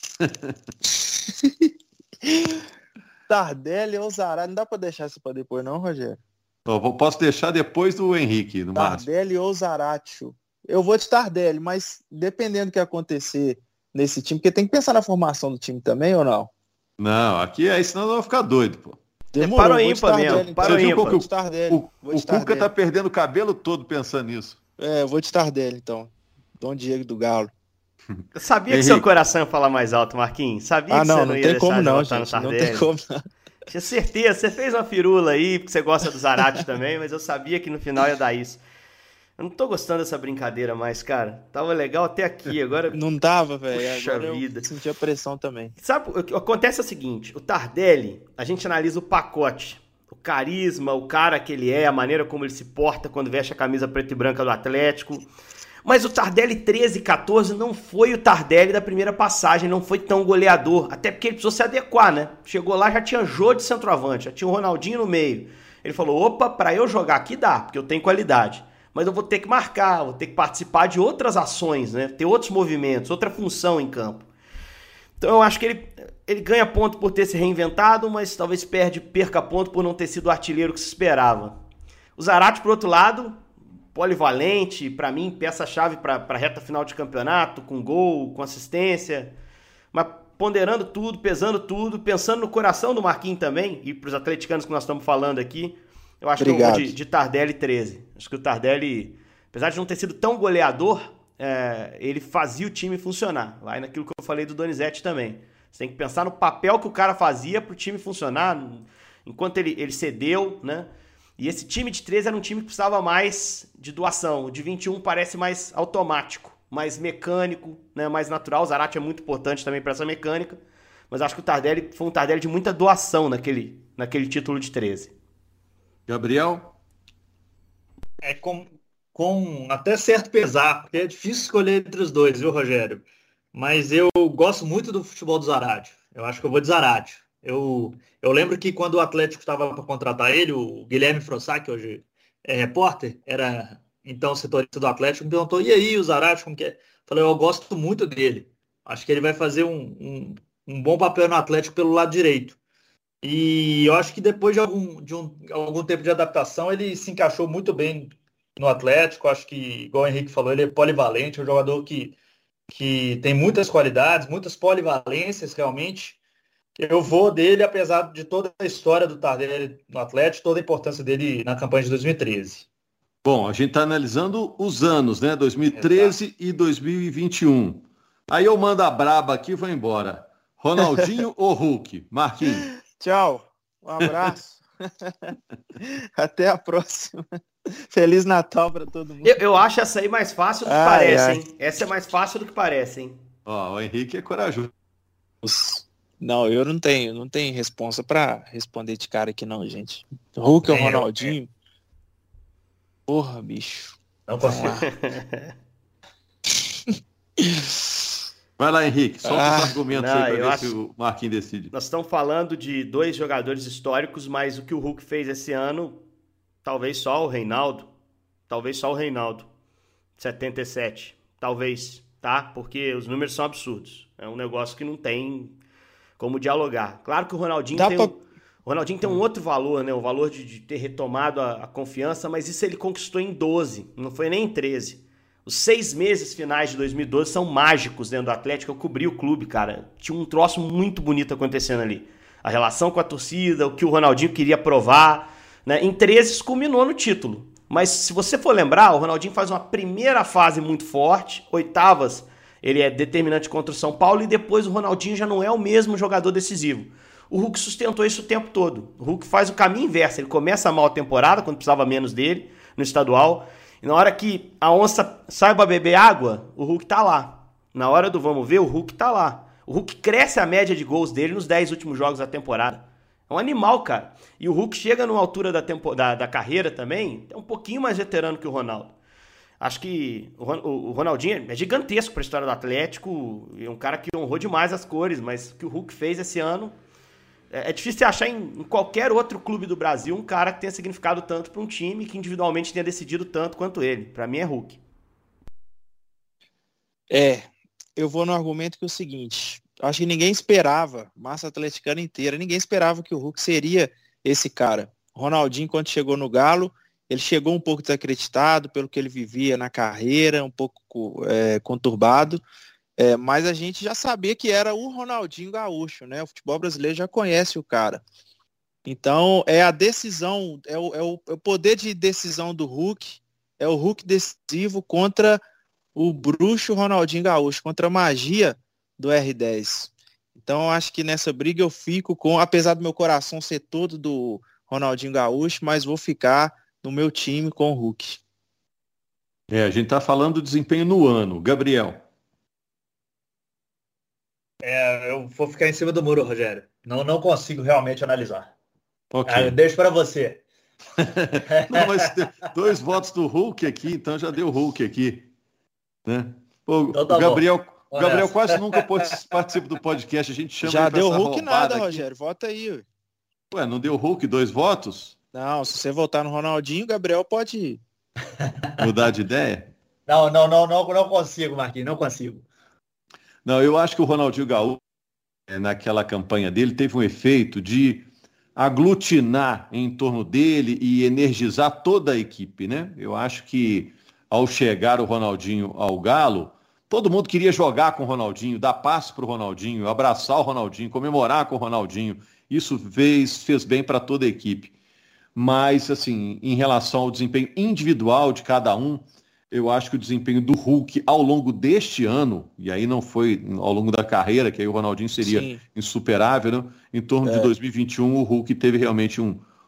Tardelli ou Zaratio? Não dá pra deixar isso pra depois não, Rogério? Eu posso deixar depois do Henrique, no máximo. Tardelli ou Zaratio? Eu vou de Tardelli, mas dependendo do que acontecer nesse time, porque tem que pensar na formação do time também, ou não? Não, aqui senão eu vou ficar doido, pô. Demorou, para o ímpar mesmo. Para o ímpar. O Cuca tá perdendo o cabelo todo pensando nisso. Eu vou de Tardelli, então. Dom Diego do Galo. Eu sabia que seu coração ia falar mais alto, Marquinhos. Sabia que você não ia deixar de votar no Tardelli. Não tem como, não. Tinha certeza. Você fez uma firula aí, porque você gosta do Zarate também, mas eu sabia que no final ia dar isso. Eu não tô gostando dessa brincadeira mais, cara. Tava legal até aqui, agora... Não tava, velho. Puxa vida. Eu senti a pressão também. Sabe, o que acontece é o seguinte, o Tardelli, a gente analisa o pacote, o carisma, o cara que ele é, a maneira como ele se porta quando veste a camisa preta e branca do Atlético. Mas o Tardelli 13 e 14 não foi o Tardelli da primeira passagem, não foi tão goleador, até porque ele precisou se adequar, né? Chegou lá, já tinha Jô de centroavante, já tinha o Ronaldinho no meio. Ele falou, opa, pra eu jogar aqui dá, porque eu tenho qualidade. Mas eu vou ter que marcar, vou ter que participar de outras ações, né? Ter outros movimentos, outra função em campo. Então eu acho que ele ganha ponto por ter se reinventado, mas talvez perca ponto por não ter sido o artilheiro que se esperava. O Zarate, por outro lado, polivalente, para mim, peça-chave para a reta final de campeonato, com gol, com assistência, mas ponderando tudo, pesando tudo, pensando no coração do Marquinhos também, e para os atleticanos que nós estamos falando aqui, eu acho que eu vou de Tardelli 13. Acho que o Tardelli, apesar de não ter sido tão goleador, ele fazia o time funcionar. Vai naquilo que eu falei do Donizete também. Você tem que pensar no papel que o cara fazia para o time funcionar, enquanto ele cedeu, né? E esse time de 13 era um time que precisava mais de doação. O de 21 parece mais automático, mais mecânico, né? Mais natural. O Zarate é muito importante também para essa mecânica. Mas acho que o Tardelli foi um Tardelli de muita doação naquele título de 13. Gabriel? Com até certo pesar, porque é difícil escolher entre os dois, viu, Rogério? Mas eu gosto muito do futebol do Zarate. Eu acho que eu vou de Zarate. Eu lembro que quando o Atlético estava para contratar ele, o Guilherme Frossac, que hoje é repórter, era então setorista do Atlético, me perguntou, e aí, o Zarate, como que é? Falei, eu gosto muito dele. Acho que ele vai fazer um bom papel no Atlético pelo lado direito. E eu acho que depois de algum tempo de adaptação, ele se encaixou muito bem no Atlético. Acho que, igual o Henrique falou, ele é polivalente, é um jogador que tem muitas qualidades, muitas polivalências realmente. Eu vou dele, apesar de toda a história do Tardelli no Atlético, toda a importância dele na campanha de 2013. Bom, a gente está analisando os anos, né? 2013 Exato. E 2021. Aí eu mando a braba aqui e vou embora. Ronaldinho ou Hulk? Marquinhos. Tchau. Um abraço. Até a próxima. Feliz Natal para todo mundo. Eu acho essa aí mais fácil do que parece, hein? Essa é mais fácil do que parece, hein? Ó, o Henrique é corajoso. Não, eu não tenho resposta para responder de cara aqui não, gente. Hulk ou Ronaldinho? Porra, bicho. Não consigo. Vai lá, Henrique. Solta os argumentos aí para ver se o Marquinhos decide. Nós estamos falando de dois jogadores históricos, mas o que o Hulk fez esse ano, talvez só o Reinaldo. 77. Talvez, tá? Porque os números são absurdos. É um negócio que não tem como dialogar. Claro que o Ronaldinho tem um outro valor, né? O valor de ter retomado a confiança, mas isso ele conquistou em 12, não foi nem em 13. Os 6 meses finais de 2012 são mágicos dentro do Atlético. Eu cobri o clube, cara. Tinha um troço muito bonito acontecendo ali. A relação com a torcida, o que o Ronaldinho queria provar, né? Em 13 isso culminou no título. Mas se você for lembrar, o Ronaldinho faz uma primeira fase muito forte, oitavas, ele é determinante contra o São Paulo, e depois o Ronaldinho já não é o mesmo jogador decisivo. O Hulk sustentou isso o tempo todo. O Hulk faz o caminho inverso. Ele começa mal a temporada, quando precisava menos dele, no estadual. E na hora que a onça sai pra beber água, o Hulk tá lá. Na hora do vamos ver, o Hulk tá lá. O Hulk cresce a média de gols dele nos 10 últimos jogos da temporada. É um animal, cara. E o Hulk chega numa altura da carreira também, é um pouquinho mais veterano que o Ronaldo. Acho que o Ronaldinho é gigantesco para a história do Atlético, é um cara que honrou demais as cores, mas o que o Hulk fez esse ano, é difícil achar em qualquer outro clube do Brasil um cara que tenha significado tanto para um time, que individualmente tenha decidido tanto quanto ele. Para mim é Hulk. Eu vou no argumento que é o seguinte, acho que ninguém esperava, massa atleticana inteira, ninguém esperava que o Hulk seria esse cara. O Ronaldinho, quando chegou no Galo, ele chegou um pouco desacreditado pelo que ele vivia na carreira, um pouco conturbado, mas a gente já sabia que era o Ronaldinho Gaúcho, né? O futebol brasileiro já conhece o cara. Então, é a decisão, é o poder de decisão do Hulk, é o Hulk decisivo contra o bruxo Ronaldinho Gaúcho, contra a magia do R10. Então, eu acho que nessa briga eu fico com, apesar do meu coração ser todo do Ronaldinho Gaúcho, mas vou ficar no meu time com o Hulk. A gente tá falando do desempenho no ano. Gabriel. Eu vou ficar em cima do muro, Rogério. Não consigo realmente analisar. Ok. Eu deixo para você. Não, mas 2 votos do Hulk aqui, então já deu Hulk aqui. Né? Pô, então tá o Gabriel quase nunca participa do podcast. A gente chama já deu Hulk nada, aqui. Rogério. Vota aí. Ué, não deu Hulk 2 votos? Não, se você votar no Ronaldinho, o Gabriel pode ir. Mudar de ideia? Não consigo, Marquinhos, não consigo. Não, eu acho que o Ronaldinho Gaúcho, naquela campanha dele, teve um efeito de aglutinar em torno dele e energizar toda a equipe, né? Eu acho que ao chegar o Ronaldinho ao Galo, todo mundo queria jogar com o Ronaldinho, dar passe para o Ronaldinho, abraçar o Ronaldinho, comemorar com o Ronaldinho. Isso fez bem para toda a equipe. Mas, assim, em relação ao desempenho individual de cada um, Eu acho que o desempenho do Hulk ao longo deste ano, e aí não foi ao longo da carreira, que aí o Ronaldinho seria Sim. insuperável, né? Em torno de 2021, o Hulk teve realmente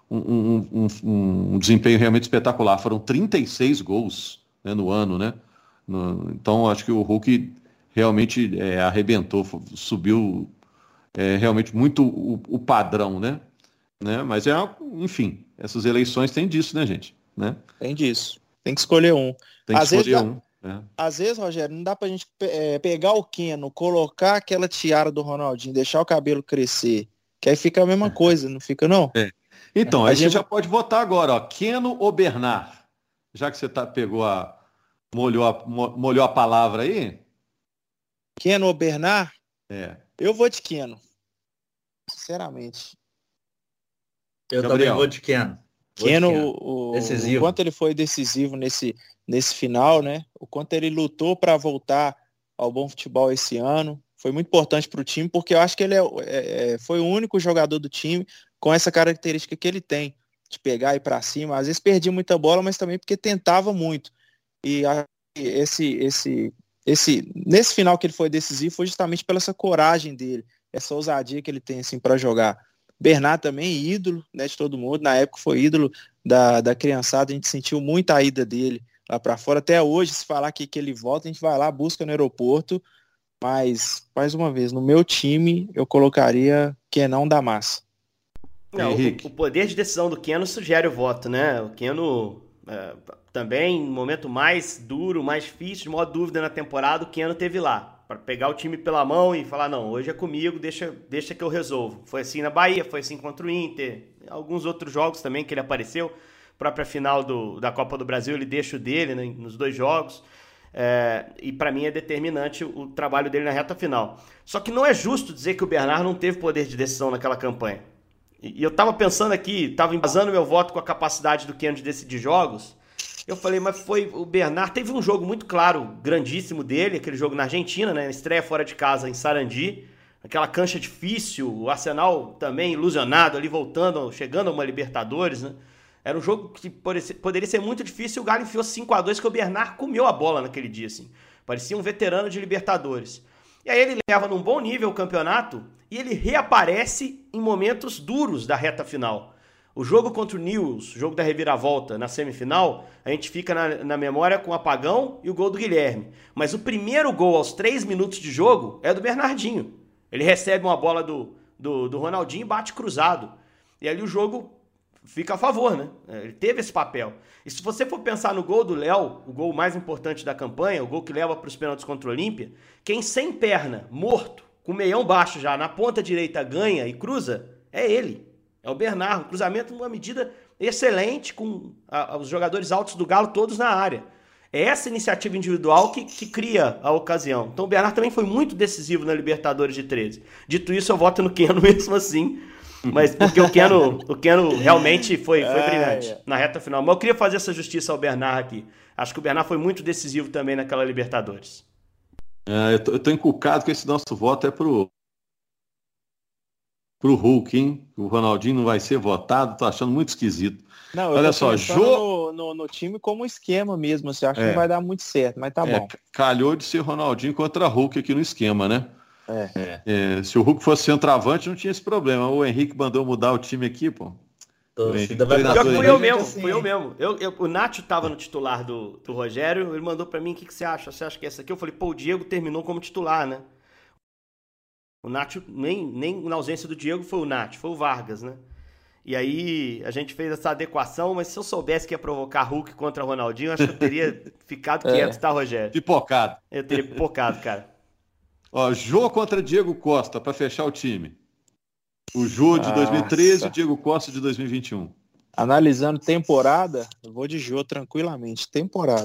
um desempenho realmente espetacular. Foram 36 gols, né, no ano, né? Então, acho que o Hulk realmente arrebentou, subiu realmente muito o padrão, né? Mas enfim, essas eleições têm disso, né, gente? Né? Tem disso. Tem que escolher um. Tem que Às vezes escolher um. Às vezes, Rogério, não dá pra gente pegar o Keno, colocar aquela tiara do Ronaldinho, deixar o cabelo crescer, que aí fica a mesma coisa, não fica não? Então, aí você já pode votar agora, ó, Keno ou Bernard? Já que você molhou a palavra aí? Keno ou Bernard? Eu vou de Keno. Sinceramente. Eu também vou de Keno. Keno, o quanto ele foi decisivo nesse final, né? O quanto ele lutou para voltar ao bom futebol esse ano. Foi muito importante para o time, porque eu acho que ele foi o único jogador do time com essa característica que ele tem, de pegar e ir para cima. Às vezes perdia muita bola, mas também porque tentava muito. E nesse final que ele foi decisivo foi justamente pela essa coragem dele, essa ousadia que ele tem assim, para jogar. Bernard também, ídolo, né, de todo mundo. Na época foi ídolo da criançada, a gente sentiu muito a ida dele lá para fora. Até hoje, se falar que ele volta, a gente vai lá, busca no aeroporto. Mas, mais uma vez, no meu time, eu colocaria Kenão da Massa. Não, o poder de decisão do Keno sugere o voto, né? O Keno também, no momento mais duro, mais difícil, de maior dúvida na temporada, o Keno teve lá. Para pegar o time pela mão e falar, não, hoje é comigo, deixa que eu resolvo. Foi assim na Bahia, foi assim contra o Inter, alguns outros jogos também que ele apareceu. Própria final da Copa do Brasil, ele deixa o dele, né, nos 2 jogos. E para mim é determinante o trabalho dele na reta final. Só que não é justo dizer que o Bernard não teve poder de decisão naquela campanha. E eu tava pensando aqui, tava embasando meu voto com a capacidade do Keno de decidir jogos. Eu falei, mas foi o Bernard, teve um jogo muito claro, grandíssimo dele, aquele jogo na Argentina, né, estreia fora de casa em Sarandi, aquela cancha difícil, o Arsenal também ilusionado ali, chegando a uma Libertadores, né? Era um jogo que poderia ser muito difícil e o Galo enfiou 5-2, que o Bernard comeu a bola naquele dia, assim. Parecia um veterano de Libertadores. E aí ele leva num bom nível o campeonato e ele reaparece em momentos duros da reta final. O jogo contra o Newell's, o jogo da reviravolta na semifinal, a gente fica na memória com o apagão e o gol do Guilherme. Mas o primeiro gol aos 3 minutos de jogo é do Bernardinho. Ele recebe uma bola do Ronaldinho e bate cruzado. E ali o jogo fica a favor, né? Ele teve esse papel. E se você for pensar no gol do Léo, o gol mais importante da campanha, o gol que leva para os pênaltis contra o Olímpia, quem sem perna, morto, com o meião baixo já, na ponta direita ganha e cruza, é ele. É o Bernard. Um cruzamento numa medida excelente, com os jogadores altos do Galo todos na área. É essa iniciativa individual que cria a ocasião. Então o Bernard também foi muito decisivo na Libertadores de 13. Dito isso, eu voto no Keno mesmo assim. Mas porque o Keno realmente foi brilhante na reta final. Mas eu queria fazer essa justiça ao Bernard aqui. Acho que o Bernard foi muito decisivo também naquela Libertadores. Eu tô encucado que esse nosso voto é pro Hulk, hein? O Ronaldinho não vai ser votado, tô achando muito esquisito. Não, olha só, no time como esquema mesmo, você acha que não vai dar muito certo, mas tá bom. Calhou de ser Ronaldinho contra Hulk aqui no esquema, né? Se o Hulk fosse centroavante, não tinha esse problema. O Henrique mandou mudar o time aqui, pô. Fui eu mesmo. O Nacho tava no titular do Rogério, ele mandou pra mim, o que você acha? Você acha que é essa aqui? Eu falei, pô, o Diego terminou como titular, né? O Nacho, nem na ausência do Diego foi o Nacho, foi o Vargas, né? E aí a gente fez essa adequação, mas se eu soubesse que ia provocar Hulk contra Ronaldinho, eu acho que eu teria ficado quieto, tá, Rogério? Pipocado. Eu teria pipocado, cara. Ó, Jô contra Diego Costa, pra fechar o time. O Jô de 2013 e o Diego Costa de 2021. Analisando temporada, eu vou de Jô tranquilamente. Temporada.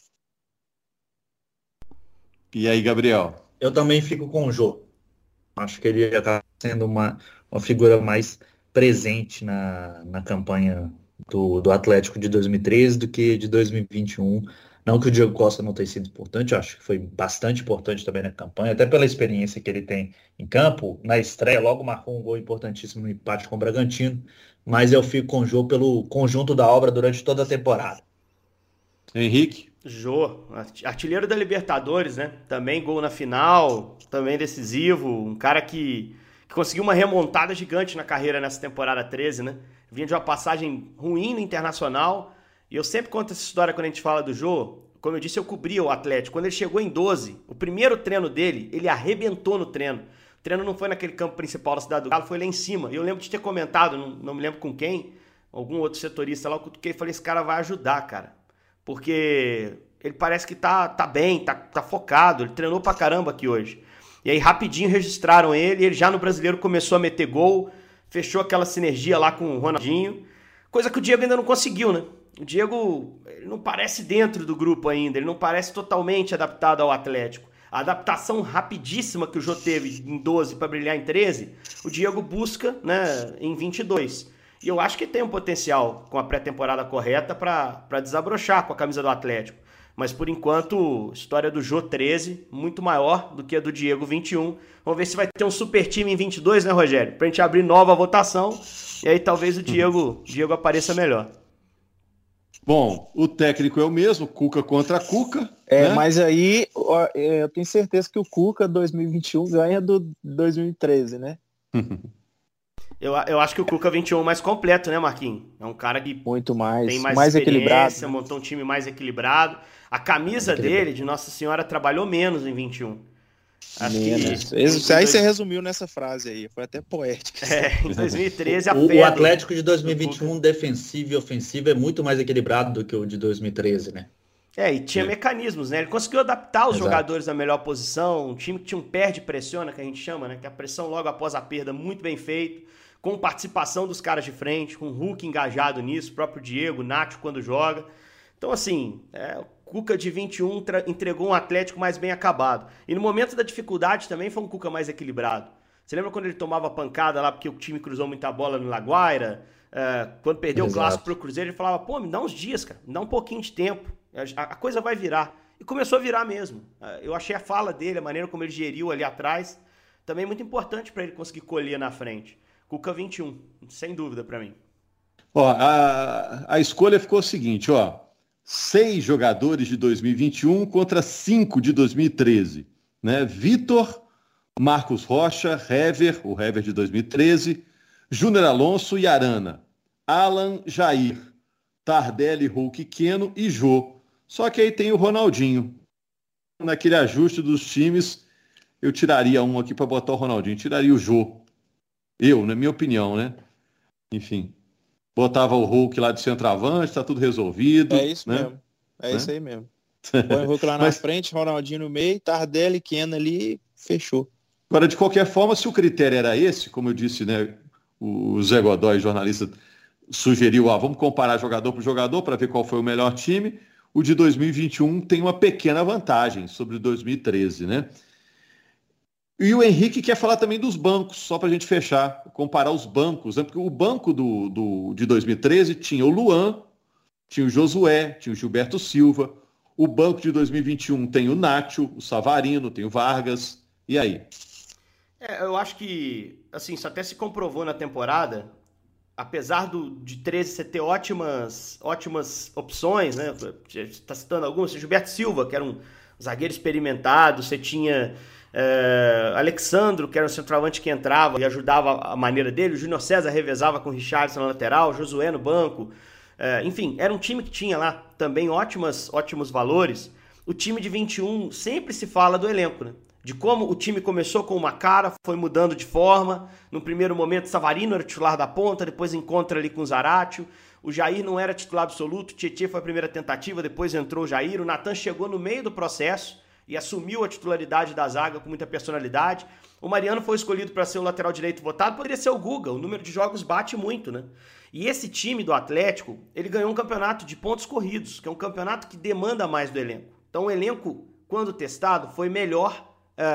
E aí, Gabriel? Eu também fico com o Jô. Acho que ele acaba sendo uma figura mais presente na campanha do Atlético de 2013 do que de 2021. Não que o Diego Costa não tenha sido importante, eu acho que foi bastante importante também na campanha, até pela experiência que ele tem em campo. Na estreia, logo marcou um gol importantíssimo no empate com o Bragantino, mas eu fico com o Jô pelo conjunto da obra durante toda a temporada. Henrique? Jô, artilheiro da Libertadores, né? Também gol na final, também decisivo. Um cara que conseguiu uma remontada gigante na carreira nessa temporada 13, né? Vinha de uma passagem ruim no Internacional. E eu sempre conto essa história quando a gente fala do Jô. Como eu disse, eu cobria o Atlético. Quando ele chegou em 12, o primeiro treino dele, ele arrebentou no treino. O treino não foi naquele campo principal da Cidade do Galo, foi lá em cima. E eu lembro de ter comentado, não me lembro com quem, algum outro setorista lá, eu cutuquei e falei, esse cara vai ajudar, cara. Porque ele parece que tá bem, tá focado, ele treinou pra caramba aqui hoje. E aí rapidinho registraram ele, ele já no Brasileiro começou a meter gol, fechou aquela sinergia lá com o Ronaldinho, coisa que o Diego ainda não conseguiu, né? O Diego, ele não parece dentro do grupo ainda, ele não parece totalmente adaptado ao Atlético. A adaptação rapidíssima que o Jô teve em 12 para brilhar em 13, o Diego busca, né, em 22. E eu acho que tem um potencial com a pré-temporada correta para desabrochar com a camisa do Atlético. Mas por enquanto, a história do Jô 13, muito maior do que a do Diego 21. Vamos ver se vai ter um super time em 22, né, Rogério? Pra gente abrir nova votação e aí talvez o Diego apareça melhor. Bom, o técnico é o mesmo, Cuca contra Cuca. É, né? mas aí eu tenho certeza que o Cuca 2021 ganha do 2013, né? Eu acho que o Cuca 21 é mais completo, né, Marquinhos? É um cara que muito mais, tem mais equilibrado, né? Montou um time mais equilibrado. A camisa dele, de Nossa Senhora, trabalhou menos em 21. Acho menos. que... Aí você resumiu nessa frase aí, foi até poética. Em 2013 o Atlético de 2021 defensivo e ofensivo é muito mais equilibrado do que o de 2013, né? E tinha mecanismos, né? Ele conseguiu adaptar os jogadores à melhor posição, um time que tinha um perde-pressiona, que a gente chama, né? Que a pressão logo após a perda, muito bem feito, com participação dos caras de frente, com o Hulk engajado nisso, o próprio Diego, Nacho quando joga. Então, assim, o Cuca de 21 entregou um Atlético mais bem acabado. E no momento da dificuldade também foi um Cuca mais equilibrado. Você lembra quando ele tomava pancada lá porque o time cruzou muita bola no Laguaira? Quando perdeu o clássico pro Cruzeiro, ele falava, pô, me dá uns dias, cara, me dá um pouquinho de tempo. A coisa vai virar. E começou a virar mesmo. Eu achei a fala dele, a maneira como ele geriu ali atrás, também muito importante para ele conseguir colher na frente. Cuca 21, sem dúvida para mim. Ó, a escolha ficou o seguinte, ó. 6 jogadores de 2021 contra 5 de 2013. Né? Vitor, Marcos Rocha, o Hever de 2013, Júnior Alonso e Arana, Alan, Jair, Tardelli, Hulk, Keno e Jô. Só que aí tem o Ronaldinho. Naquele ajuste dos times, eu tiraria um aqui para botar o Ronaldinho. Tiraria o Jô. Na minha opinião, né? Enfim. Botava o Hulk lá de centroavante, tá tudo resolvido. É isso, né? Mesmo. Isso aí mesmo. Põe o Hulk lá na frente, Ronaldinho no meio, Tardelli, Keno ali, fechou. Agora, de qualquer forma, se o critério era esse, como eu disse, né? O Zé Godoy, jornalista, sugeriu, vamos comparar jogador por jogador para ver qual foi o melhor time. O de 2021 tem uma pequena vantagem sobre o 2013, né? E o Henrique quer falar também dos bancos, só para a gente fechar, comparar os bancos, né? Porque o banco de 2013 tinha o Luan, tinha o Josué, tinha o Gilberto Silva. O banco de 2021 tem o Nacho, o Savarino, tem o Vargas. E aí? Eu acho que, assim, isso até se comprovou na temporada. Apesar de 13 você ter ótimas opções, né? Você está citando algumas. Gilberto Silva, que era um zagueiro experimentado. Você tinha Alexandro, que era um centroavante que entrava e ajudava a maneira dele. O Júnior César revezava com o Richarlison na lateral. Josué no banco. Enfim, era um time que tinha lá também ótimos valores. O time de 21 sempre se fala do elenco, né? De como o time começou com uma cara, foi mudando de forma. No primeiro momento, Savarino era titular da ponta, depois encontra ali com o Zaratio. O Jair não era titular absoluto, Tietê foi a primeira tentativa, depois entrou o Jair. O Natan chegou no meio do processo e assumiu a titularidade da zaga com muita personalidade. O Mariano foi escolhido para ser o lateral direito votado, poderia ser o Guga, o número de jogos bate muito, né? E esse time do Atlético, ele ganhou um campeonato de pontos corridos, que é um campeonato que demanda mais do elenco. Então o elenco, quando testado, foi melhor.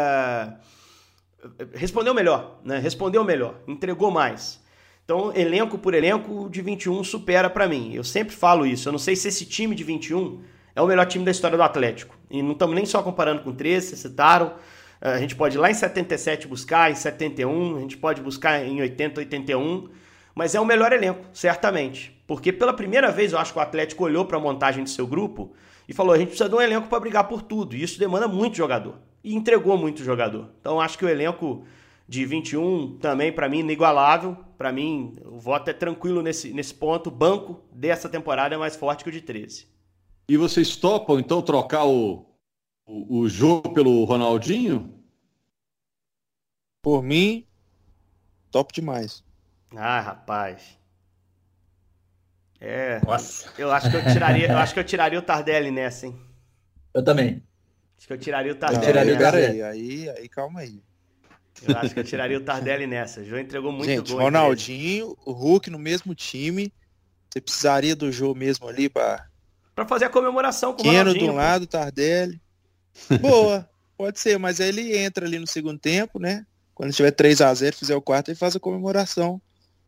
Respondeu melhor, entregou mais. Então, elenco por elenco, o de 21 supera para mim. Eu sempre falo isso. Eu não sei se esse time de 21 é o melhor time da história do Atlético. E não estamos nem só comparando com 13, vocês citaram. A gente pode ir lá em 77 buscar, em 71, a gente pode buscar em 80, 81. Mas é o melhor elenco, certamente. Porque pela primeira vez eu acho que o Atlético olhou para a montagem do seu grupo e falou, a gente precisa de um elenco para brigar por tudo, e isso demanda muito jogador. E entregou muito jogador. Então acho que o elenco de 21 também, para mim, inigualável. Para mim, o voto é tranquilo nesse ponto. O banco dessa temporada é mais forte que o de 13. E vocês topam, então, trocar o jogo pelo Ronaldinho? Por mim, top demais. Ah, rapaz. Nossa. Eu acho que eu tiraria o Tardelli nessa, hein? Eu também. Acho que eu tiraria o Não, Tardelli nessa. aí, calma aí. Eu acho que eu tiraria o Tardelli nessa. O Jô entregou muito Gente, gol. Ronaldinho, o Hulk no mesmo time. Você precisaria do Jô mesmo ali para fazer a comemoração com o Keno Ronaldinho. de um lado, Tardelli. Boa, pode ser, mas aí ele entra ali no segundo tempo, né? Quando tiver 3-0, fizer o quarto, ele faz a comemoração.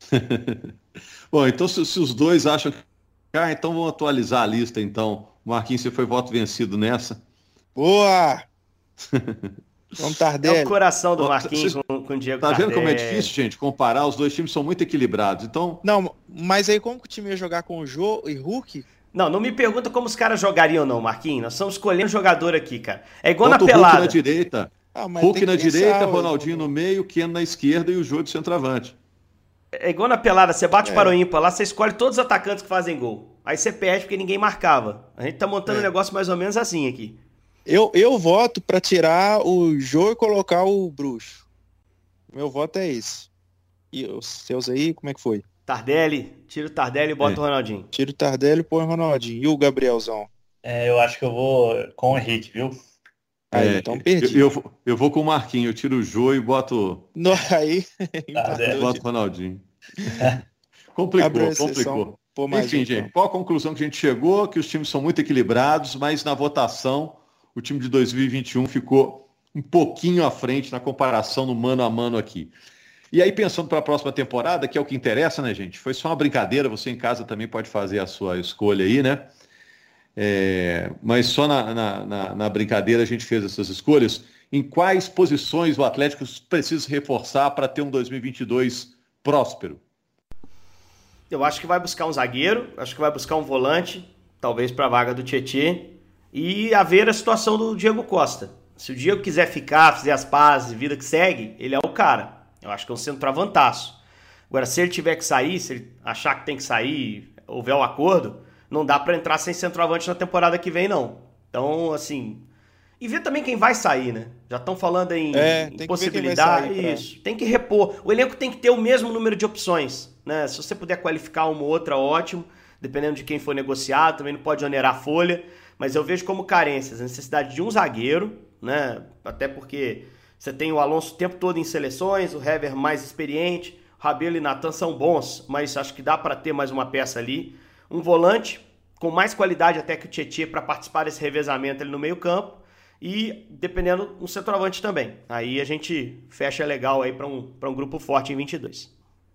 Bom, então se os dois acham que... então vamos atualizar a lista, então. Marquinhos, você foi voto vencido nessa. Boa! Vamos, É Tardelli. o coração do Marquinhos com o Diego Tá vendo Tardelli. como é difícil, gente, comparar? Os dois times são muito equilibrados. Então, Não, mas aí como que o time ia jogar com o Jô e Hulk? Não me pergunta como os caras jogariam não, Marquinhos. Nós estamos escolhendo jogador aqui, cara. É igual bota na o Hulk pelada. na direita, Mas Hulk tem na que pensar, direita, ué. Ronaldinho no meio, Keno na esquerda e o Jô de centroavante. É igual na pelada, você bate para o ímpar lá, você escolhe todos os atacantes que fazem gol. Aí você perde porque ninguém marcava. A gente tá montando um negócio mais ou menos assim aqui. Eu voto pra tirar o Jô e colocar o Bruxo. Meu voto é esse. E os seus aí, como é que foi? Tardelli, tira o Tardelli e bota o Ronaldinho. Tira o Tardelli e põe o Ronaldinho. E o Gabrielzão? Eu acho que eu vou com o Henrique, viu? Aí, então perdi. Eu vou com o Marquinhos, eu tiro o Jô e boto Aí, o Ronaldinho. Abriu a Complicou. exceção. Pô, mais Enfim, gente, qual a conclusão que a gente chegou? Que os times são muito equilibrados, mas na votação o time de 2021 ficou um pouquinho à frente na comparação no mano a mano aqui. E aí, pensando para a próxima temporada, que é o que interessa, né, gente? Foi só uma brincadeira, você em casa também pode fazer a sua escolha aí, né? Mas só na brincadeira a gente fez essas escolhas. Em quais posições o Atlético precisa se reforçar para ter um 2022 próspero? Eu acho que vai buscar um zagueiro, acho que vai buscar um volante, talvez para a vaga do Tietê, e a ver a situação do Diego Costa. Se o Diego quiser ficar, fazer as pazes, vida que segue, ele é o cara. Eu acho que é um centroavantaço. Agora, se ele tiver que sair, se ele achar que tem que sair, houver um acordo, não dá para entrar sem centroavante na temporada que vem, não. Então, assim... E ver também quem vai sair, né? Já estão falando em possibilidade. Isso. Tem que repor. O elenco tem que ter o mesmo número de opções, né? Se você puder qualificar uma ou outra, ótimo. Dependendo de quem for negociado, também não pode onerar a folha. Mas eu vejo como carências a necessidade de um zagueiro, né? Até porque você tem o Alonso o tempo todo em seleções, o Hever mais experiente, o Rabelo e Natan são bons, mas acho que dá para ter mais uma peça ali. Um volante com mais qualidade até que o Tietê para participar desse revezamento ali no meio campo. E, dependendo, um centroavante também. Aí a gente fecha legal aí para um grupo forte em 22.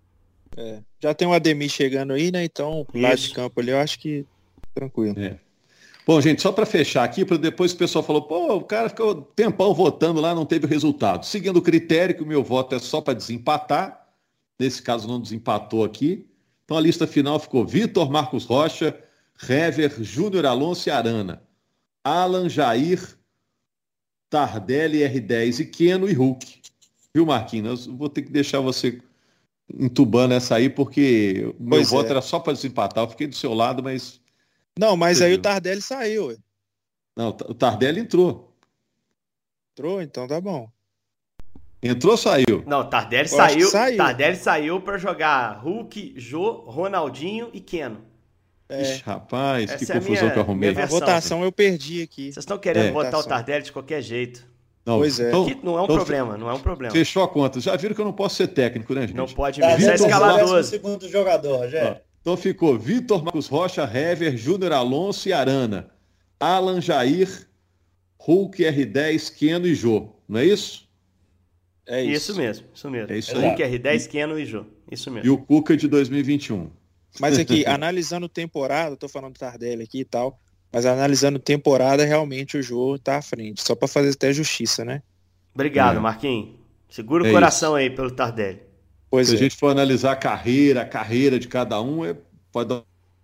Já tem o Ademir chegando aí, né? Então, lá de campo ali, eu acho que tranquilo. Bom, gente, só para fechar aqui, para depois o pessoal falou, pô, o cara ficou tempão votando lá, não teve resultado. Seguindo o critério que o meu voto é só para desempatar, nesse caso não desempatou aqui. Então a lista final ficou Vitor, Marcos Rocha, Hever, Júnior Alonso e Arana. Alan, Jair, Tardelli, R10 e Keno e Hulk. Viu, Marquinhos? Eu vou ter que deixar você entubando essa aí, porque o meu voto era só para desempatar. Eu fiquei do seu lado, mas... Não, mas aí o Tardelli saiu, ué. Não, o Tardelli entrou. Entrou? Então tá bom. Entrou ou saiu? Não, o Tardelli saiu. Tardelli saiu para jogar Hulk, Jô, Ronaldinho e Keno. Ixi, rapaz, essa que é confusão que eu arrumei. A votação eu perdi aqui. Vocês estão querendo botar o Tardelli de qualquer jeito. Não, pois é. Então, não é um problema, não é um problema. Fechou a conta. Já viram que eu não posso ser técnico, né, gente? Não pode mesmo. Você é escalador. Segundo jogador, Rogério. Então ficou Vitor, Marcos Rocha, Hever, Júnior Alonso e Arana. Alan, Jair, Hulk, R10, Keno e Jô. Não é isso? É isso. Isso mesmo, isso mesmo. É isso Hulk, R10, Keno e Jô. Isso mesmo. E o Cuca de 2021. Mas aqui, analisando temporada, tô falando do Tardelli aqui e tal, mas analisando temporada, realmente o Jô tá à frente. Só pra fazer até justiça, né? Obrigado, Marquinhos. Segura o coração aí pelo Tardelli. Se a gente for analisar a carreira de cada um, pode dar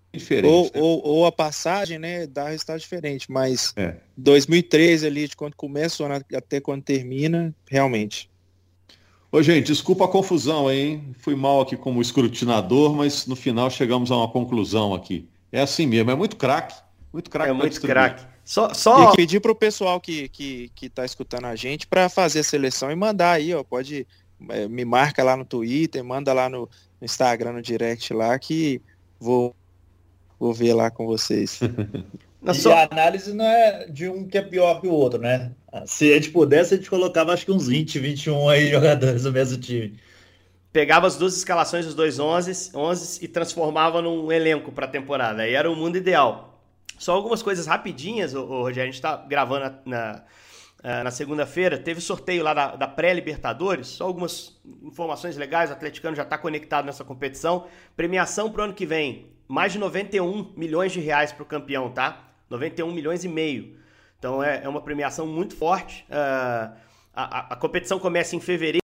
diferente. Ou a passagem, né, dá resultado diferente, mas 2013 ali, de quando começa o ano até quando termina, realmente. Ô, gente, desculpa a confusão, hein? Fui mal aqui como escrutinador, mas no final chegamos a uma conclusão aqui. É assim mesmo, é muito craque. Muito craque. É muito craque. E pedir para o pessoal que tá escutando a gente para fazer a seleção e mandar aí, ó, pode, me marca lá no Twitter, manda lá no Instagram, no direct lá, que vou ver lá com vocês. E a análise não é de um que é pior que o outro, né? Se a gente pudesse, a gente colocava acho que uns 20, 21 aí jogadores do mesmo time. Pegava as duas escalações dos dois 11 e transformava num elenco para a temporada. Aí era o mundo ideal. Só algumas coisas rapidinhas, Rogério, a gente está gravando na segunda-feira, teve sorteio lá da pré-Libertadores, só algumas informações legais, o atleticano já está conectado nessa competição. Premiação para o ano que vem, mais de 91 milhões de reais para o campeão, tá? 91 milhões e meio. Então é uma premiação muito forte. A competição começa em fevereiro,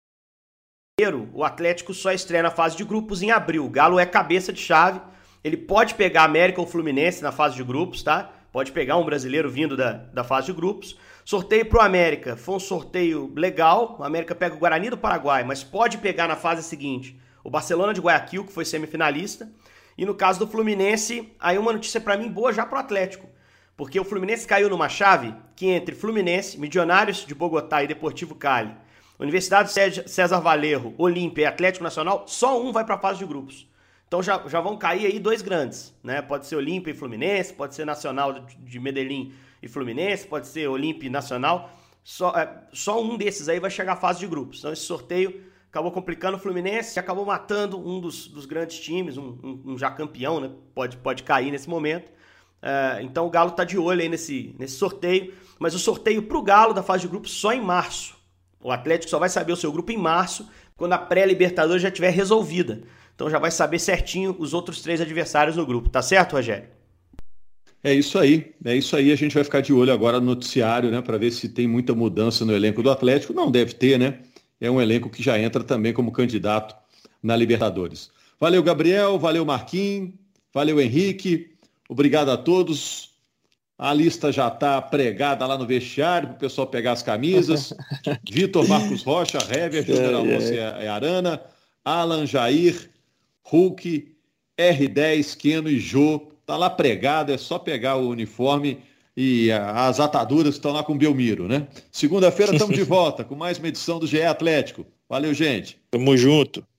o Atlético só estreia na fase de grupos em abril. O Galo é cabeça de chave, ele pode pegar América ou Fluminense na fase de grupos, tá? Pode pegar um brasileiro vindo da fase de grupos. Sorteio pro América, foi um sorteio legal, o América pega o Guarani do Paraguai, mas pode pegar na fase seguinte o Barcelona de Guayaquil, que foi semifinalista. E no caso do Fluminense, aí uma notícia para mim boa já pro Atlético, porque o Fluminense caiu numa chave que entre Fluminense, Milionários de Bogotá e Deportivo Cali, Universidade César Valerro, Olímpia e Atlético Nacional, só um vai para a fase de grupos. Então já vão cair aí dois grandes, né? Pode ser Olímpia e Fluminense, pode ser Nacional de Medellín e Fluminense, pode ser Olímpia e Nacional. Só um desses aí vai chegar à fase de grupos. Então esse sorteio acabou complicando o Fluminense e acabou matando um dos grandes times, um já campeão, né? Pode cair nesse momento. Então o Galo está de olho aí nesse sorteio, mas o sorteio para o Galo da fase de grupos só em março. O Atlético só vai saber o seu grupo em março, quando a pré-Libertadores já estiver resolvida. Então já vai saber certinho os outros 3 adversários no grupo. Tá certo, Rogério? É isso aí. A gente vai ficar de olho agora no noticiário, né, para ver se tem muita mudança no elenco do Atlético. Não deve ter, né? É um elenco que já entra também como candidato na Libertadores. Valeu, Gabriel. Valeu, Marquinhos. Valeu, Henrique. Obrigado a todos. A lista já está pregada lá no vestiário para o pessoal pegar as camisas. Vitor, Marcos Rocha, Hever, Júnior Alonso e Arana, Alan, Jair, Hulk, R10, Keno e Jô. Está lá pregado, é só pegar o uniforme e as ataduras estão lá com o Belmiro, né? Segunda-feira estamos de volta com mais uma edição do GE Atlético. Valeu, gente. Tamo junto.